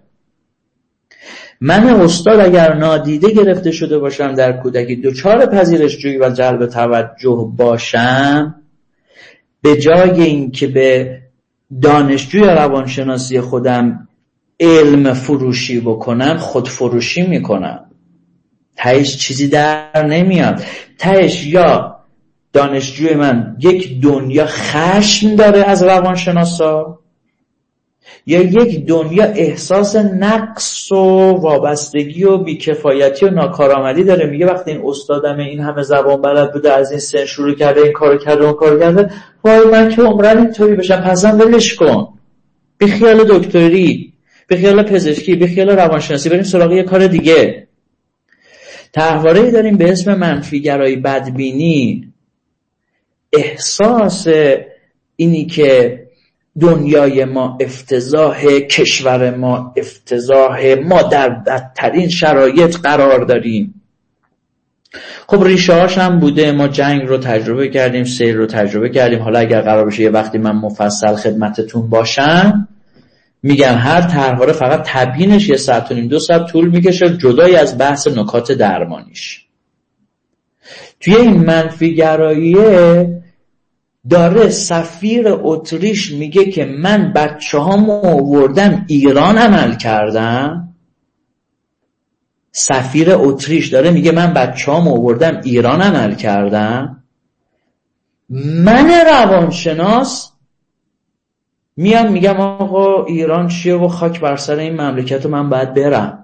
من استاد اگر نادیده گرفته شده باشم در کودکی، دوچار پذیرشجویی و جلب توجه باشم، به جای این که به دانشجوی روانشناسی خودم علم فروشی بکنم خود فروشی میکنم. تهش چیزی در نمیاد. تهش یا دانشجوی من یک دنیا خشم داره از روانشناسا، یا یک دنیا احساس نقص و وابستگی و بیکفایتی و ناکارآمدی داره. میگه وقتی این استادم این همه زبان بلد بوده، از این سن شروع کرده، این کارو کرده اون کارو کرده، وای من که عمرن اینطوری بشم، پسم ولش کن، بی خیال دکتری، بی خیال پزشکی، بی خیال روانشناسی، بریم سراغ یه کار دیگه. تحواره‌ای داریم به اسم منفیگرایی بدبینی، احساس اینی که دنیای ما افتضاح، کشور ما افتضاح، ما در بدترین شرایط قرار داریم. خب ریشه هاش هم بوده، ما جنگ رو تجربه کردیم، سیل رو تجربه کردیم. حالا اگر قرار بشه یه وقتی من مفصل خدمتتون باشم میگم هر طرحواره فقط تبیینش یه ساعت و نیم دو ساعت طول میکشه، جدای از بحث نکات درمانیش. توی این منفیگراییه داره سفیر اتریش میگه که من بچه هامو آوردم ایران عمل کردم. سفیر اتریش داره میگه من بچه هامو آوردم ایران عمل کردم. من روانشناس میام میگم آقا ایران چیه و خاک بر سر این مملکت و من باید برم.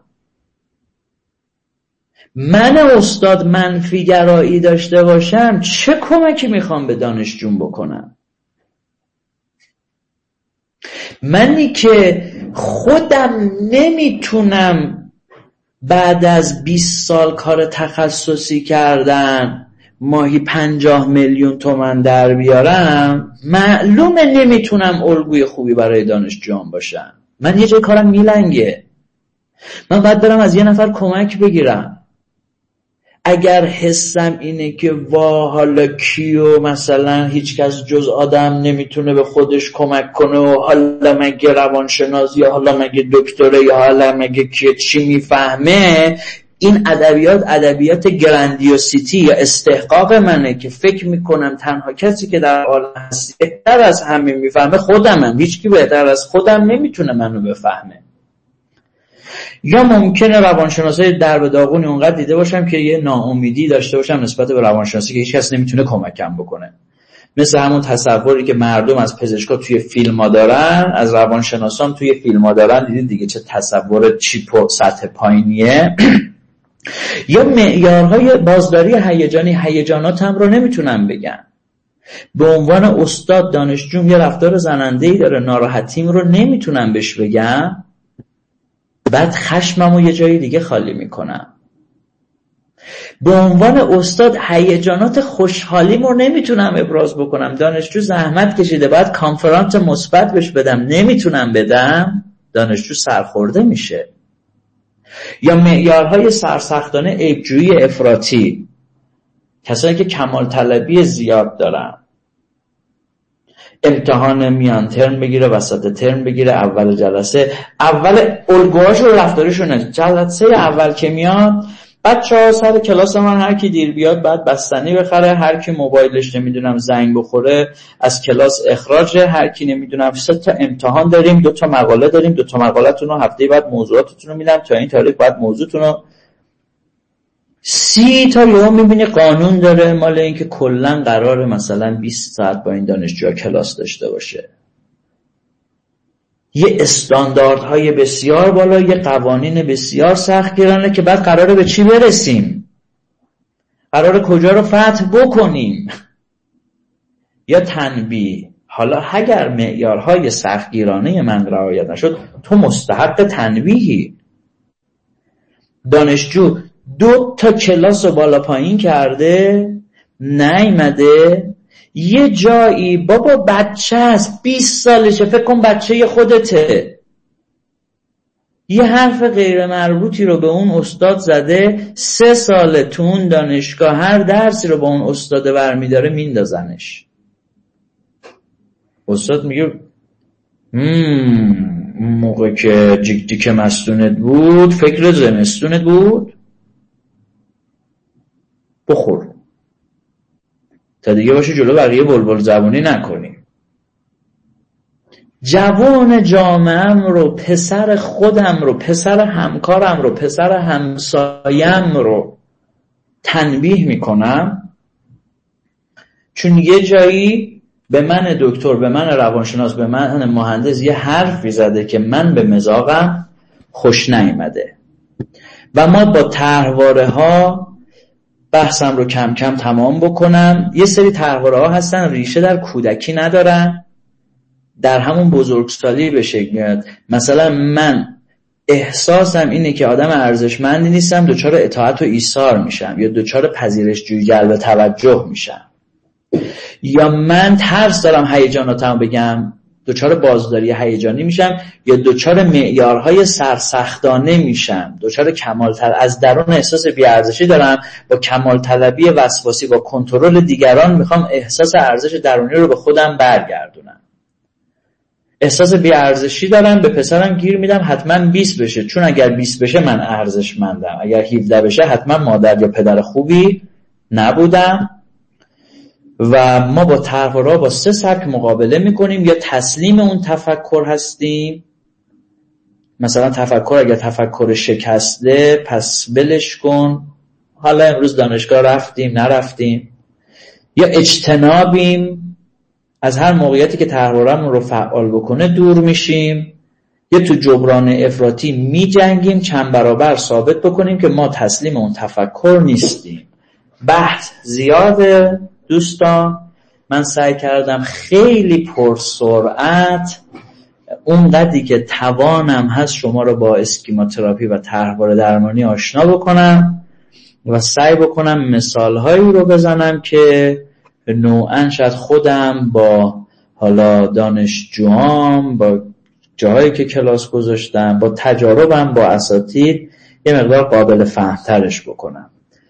من استاد منفیگرایی داشته باشم چه کمکی میخوام به دانشجون بکنم؟ منی که خودم نمیتونم بعد از بیست سال کار تخصصی کردن ماهی پنجاه میلیون تومان در بیارم، معلومه نمیتونم الگوی خوبی برای دانشجویان باشم. من یه جای کارم میلنگه، من باید برم از یه نفر کمک بگیرم. اگر حسم اینه که وا حالا کیو مثلا هیچ کس جز آدم نمیتونه به خودش کمک کنه و حالا مگه روانشناس یا حالا مگه دکتره یا حالا مگه کیه چی میفهمه، این ادبیات ادبیات گراندیوسیتی یا استحقاق منه که فکر میکنم تنها کسی که در عالم هست بهتر از همه میفهمه خودمم، هیچ کی بهتر از خودم نمیتونه منو بفهمه. یا ممکنه روانشناسای در به داغونی اونقدر دیده باشم که یه ناامیدی داشته باشم نسبت به روانشناسی که هیچ کس نمیتونه کمکم بکنه، مثل همون تصوری که مردم از پزشکا توی فیلم‌ها دارن، از روانشناسان توی فیلم‌ها دارن. دیدید دیگه چه تصور چیپ و سطح پایینیه. یا معیارهای بازداری هیجانی، هیجاناتم رو نمیتونم بگم. به عنوان استاد دانشجوم یه رفتار زننده‌ای داره، ناراحتیم رو نمیتونم بهش بگم، بعد خشممو یه جای دیگه خالی میکنم. به عنوان استاد هیجانات خوشحالیمو نمیتونم ابراز بکنم. دانشجو زحمت کشیده باید کانفرانس مثبت بهش بدم، نمیتونم بدم، دانشجو سرخورده میشه. یا معیارهای سرسختانه عیبجویی افراطی، کسانی که کمال طلبی زیاد دارن، امتحان میان ترم بگیره، وسط ترم بگیره، اول جلسه، اول الگوهاش رو رفتاریشونه، جلسه اول که میاد بچه‌ها سر کلاس من هر کی دیر بیاد بعد بستنی بخره، هر کی موبایلش نمیدونم زنگ بخوره از کلاس اخراجه، هر کی نمیدونم سه تا امتحان داریم، دو تا مقاله داریم، دو تا مقاله‌تون رو هفته بعد موضوعاتتون رو میدم، تا این تاریخ بعد موضوعتون رو سی تا یهو میبینی قانون داره مال این که کلا قراره مثلا بیست ساعت با این دانشجو کلاس داشته باشه. یه استانداردهای بسیار بالا، یه قوانین بسیار سختگیرانه که بعد قراره به چی برسیم؟ قراره کجا رو فتح بکنیم؟ یا تنبیه. حالا اگر معیارهای سختگیرانه من رعایت نشد تو مستحق تنبیهی. دانشجو دو تا کلاس رو بالا پایین کرده نیامده یه جایی بابا بچه است بیست سالشه، فکر کن بچه خودته، یه حرف غیر مربوطی رو به اون استاد زده، سه ساله تو اون دانشگاه هر درسی رو با اون استاد برمیداره میندازنش. استاد میگه مم موقع که جیک جیک مستونت بود فکر زمستونت بود، بخور تا دیگه باشه جلو بقیه بلبل زبونی نکنیم. جوان جامعه‌ام رو، پسر خودم رو، پسر همکارم رو، پسر همسایم رو تنبیه میکنم چون یه جایی به من دکتر، به من روانشناس، به من مهندس یه حرفی زده که من به مذاقم خوش نیامده و ما با طرحواره ها بحثم رو کم کم تمام بکنم. یه سری طرحواره ها هستن ریشه در کودکی ندارن، در همون بزرگسالی به شکل میاد. مثلا من احساسم اینه که آدم ارزشمندی نیستم، دچار اطاعت و ایثار میشم، یا دچار پذیرش جویی جلب توجه میشم، یا من ترس دارم هیجاناتم بگم دچار بازداری هیجانی میشم، یا دچار معیارهای سرسختانه میشم، دچار کمال طلب، از درون احساس بی‌ارزشی دارم، با کمال طلبی وسواسی، با کنترل دیگران میخوام احساس ارزش درونی رو به خودم برگردونم. احساس بی‌ارزشی دارم، به پسرم گیر میدم حتما بیست بشه، چون اگر بیست بشه من ارزشمندم، اگر هفده بشه حتما مادر یا پدر خوبی نبودم. و ما با طرحواره با سه سبک مقابله میکنیم، یا تسلیم اون تفکر هستیم، مثلا تفکر اگر تفکر شکسته پس بلش کن، حالا امروز دانشگاه رفتیم نرفتیم، یا اجتنابیم، از هر موقعیتی که طرحواره‌مون رو فعال بکنه دور میشیم، یا تو جبران افراطی میجنگیم چند برابر ثابت بکنیم که ما تسلیم اون تفکر نیستیم. بحث زیاده دوستان، من سعی کردم خیلی پرسرعت اونقدری که توانم هست شما رو با اسکیماتراپی و طرحواره درمانی آشنا بکنم و سعی بکنم مثالهایی رو بزنم که نوعاً شاید خودم با حالا دانشجوام، با جاهایی که کلاس گذاشتم، با تجاربم با اساتید یه مقدار قابل فهمترش بکنم.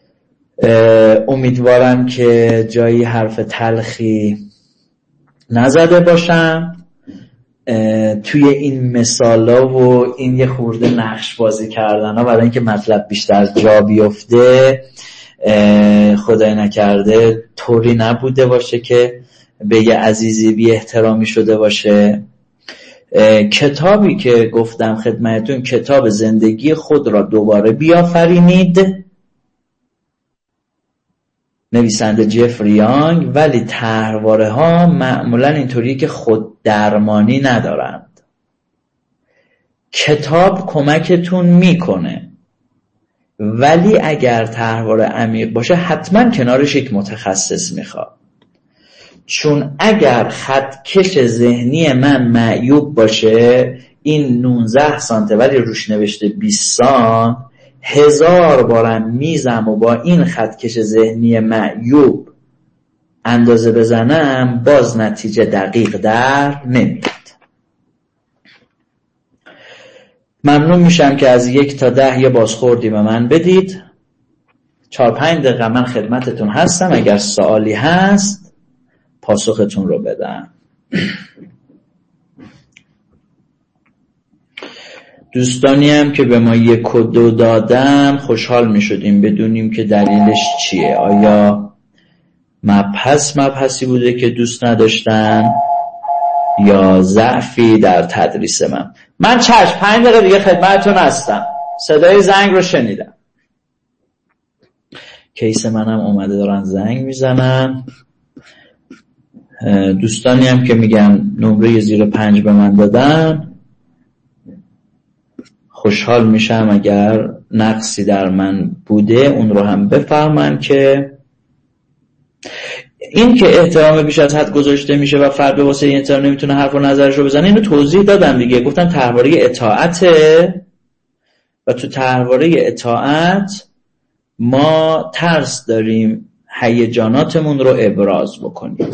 امیدوارم که جایی حرف تلخی نزده باشم توی این مثالا و این یه خورده نقش بازی کردن ها برای اینکه مطلب بیشتر جا بیفته. خدای نکرده طوری نبوده باشه که به یه عزیزی بی احترامی شده باشه. کتابی که گفتم خدمتون، کتاب زندگی خود را دوباره بیافرینید، نویسنده جفری یانگ، ولی طرحواره ها معمولا اینطوریه که خود درمانی ندارند. کتاب کمکتون میکنه ولی اگر طرحواره عمیق باشه حتما کنارش یک متخصص میخواد، چون اگر خطکش ذهنی من معیوب باشه، این نوزده سانته ولی روش نوشته بیست سانت، هزار بارم میزم و با این خطکش ذهنی معیوب اندازه بزنم باز نتیجه دقیق در نمیاد. ممنون میشم که از یک تا ده یه بازخوردی به من بدید. چهار پنج دقیقه من خدمتتون هستم، اگر سوالی هست پاسختون رو بدم. دوستانی هم که به ما یک و دو دادن خوشحال می شدیم بدونیم که دلیلش چیه. آیا مبحث مبحثی بوده که دوست نداشتن یا ضعفی در تدریس من؟ من چشم پنج دقیقه دیگه خدمتتون هستم. صدای زنگ رو شنیدم. کیس منم اومده دارن زنگ میزنن. دوستانی هم که میگن نمره زیر پنج به من دادن خوشحال میشم اگر نقصی در من بوده اون رو هم بفرمن که این که احترام بیش از حد گذاشته میشه و فرد به واسه این احترام نمیتونه حرف و نظرش رو بزنه، اینو توضیح دادم دیگه. گفتم طرحواره اطاعته و تو طرحواره اطاعت ما ترس داریم هیجاناتمون رو ابراز بکنیم.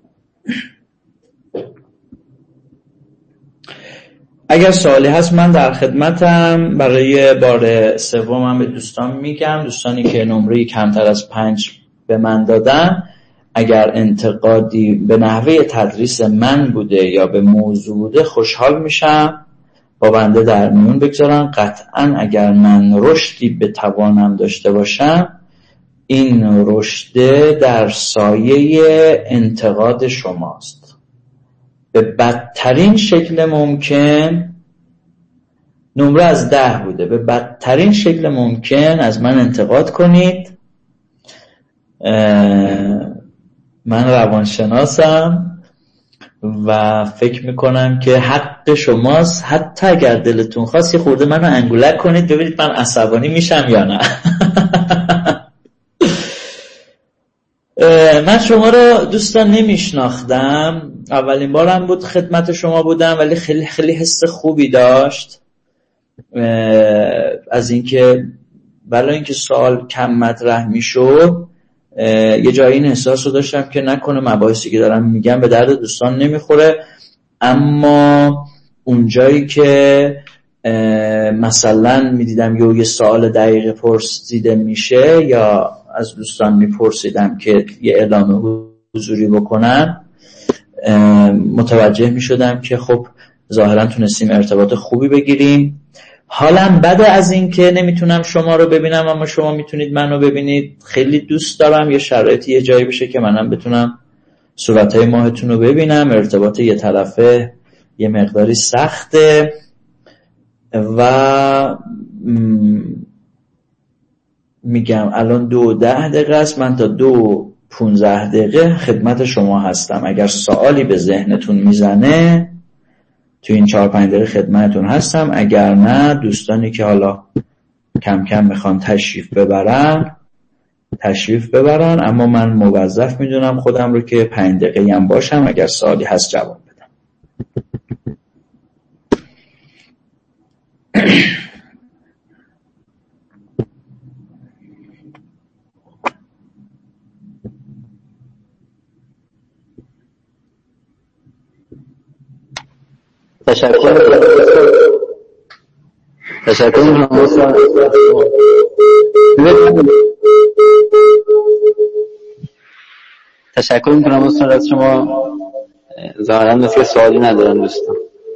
اگر سوالی هست من در خدمتم. برای بار سومم به دوستان میگم، دوستانی که نمره کمتر از پنج به من دادن، اگر انتقادی به نحوه تدریس من بوده یا به موضوع بوده خوشحال میشم با بنده در میون بگذارن. قطعا اگر من رشدی بتوانم داشته باشم این رشد در سایه انتقاد شماست. به بدترین شکل ممکن نمره از ده بوده، به بدترین شکل ممکن از من انتقاد کنید. من روانشناسم و فکر میکنم که حق شماست، حتی اگر دلتون خواست یه خورده منو انگولک کنید ببینید من عصبانی میشم یا نه. من شما رو دوستان نمیشناختم، اولین بارم بود خدمت شما بودم، ولی خیلی خیلی حس خوبی داشت از اینکه برای اینکه سوال کم مطرح میشد یه جایی این احساس رو داشتم که نکنه مباحثی که دارم میگم به درد دوستان نمیخوره، اما اون جایی که مثلا میدیدم یه یه سوال دقیقه پرسیده میشه یا از دوستان میپرسیدم که یه اعلام حضوری بکنن، متوجه میشدم که خب ظاهرا تونستیم ارتباط خوبی بگیریم. حالم بده از این که نمیتونم شما رو ببینم اما شما میتونید منو ببینید. خیلی دوست دارم یه شرایطی یه جایی بشه که منم بتونم صورتهای ماهتون رو ببینم. ارتباط یه طرفه یه مقداری سخته و میگم الان دو ده دقیقه است، من تا دو پونزه دقیقه خدمت شما هستم. اگر سوالی به ذهنتون میزنه تو این چهار پنج دقیقه خدمتتون هستم، اگر نه دوستانی که حالا کم کم میخوان تشریف ببرن تشریف ببرن، اما من موظف میدونم خودم رو که پنج دقیقه هم باشم، اگر سوالی هست جواب بدم. تشکر تشکر میکنم تشکر میکنم استاد از شما. ظاهرا مثل سوالی ندارن دوستان.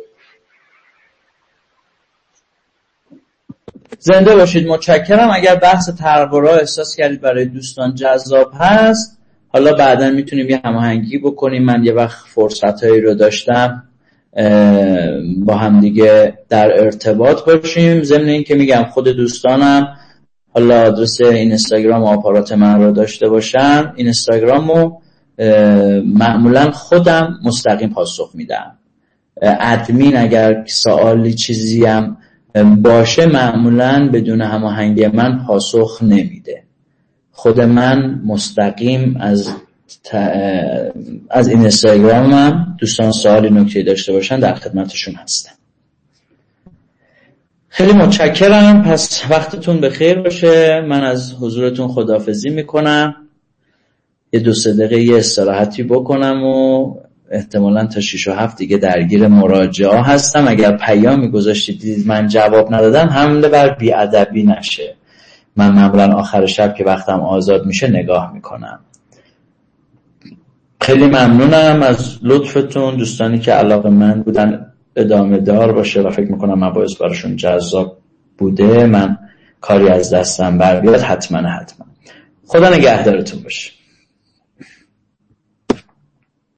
زنده باشید، متشکرم. اگر بحث طرحواره احساس کردید برای دوستان جذاب هست، حالا بعداً میتونیم یه هماهنگی بکنیم. من یه وقت فرصتایی رو داشتم با هم دیگه در ارتباط باشیم. ضمن این که میگم خود دوستانم حالا آدرس اینستاگرام و آپارات من رو داشته باشن، اینستاگرامو معمولا خودم مستقیم پاسخ میدم. ادمین اگر سوالی چیزی هم باشه معمولا بدون هماهنگی من پاسخ نمیده. خود من مستقیم از از اینستاگرامم دوستان سوالی نکته داشته باشن در خدمتشون هستم. خیلی متشکرم. پس وقتتون بخیر باشه. من از حضورتون خداحافظی میکنم. یه دو سه دقیقه یه استراحتی بکنم و احتمالاً تا شش و هفت دیگه درگیر مراجعه هستم. اگر پیامی گذاشتید دیدید من جواب ندادم حمله بر بی‌ادبی نشه. من معمولاً آخر شب که وقتم آزاد میشه نگاه میکنم. خیلی ممنونم از لطفتون. دوستانی که علاقه‌مند بودن ادامه دار باشه و فکر میکنم مباحث براشون جذاب بوده، من کاری از دستم بر بیاد حتما حتما. خدا نگهدارتون باشه.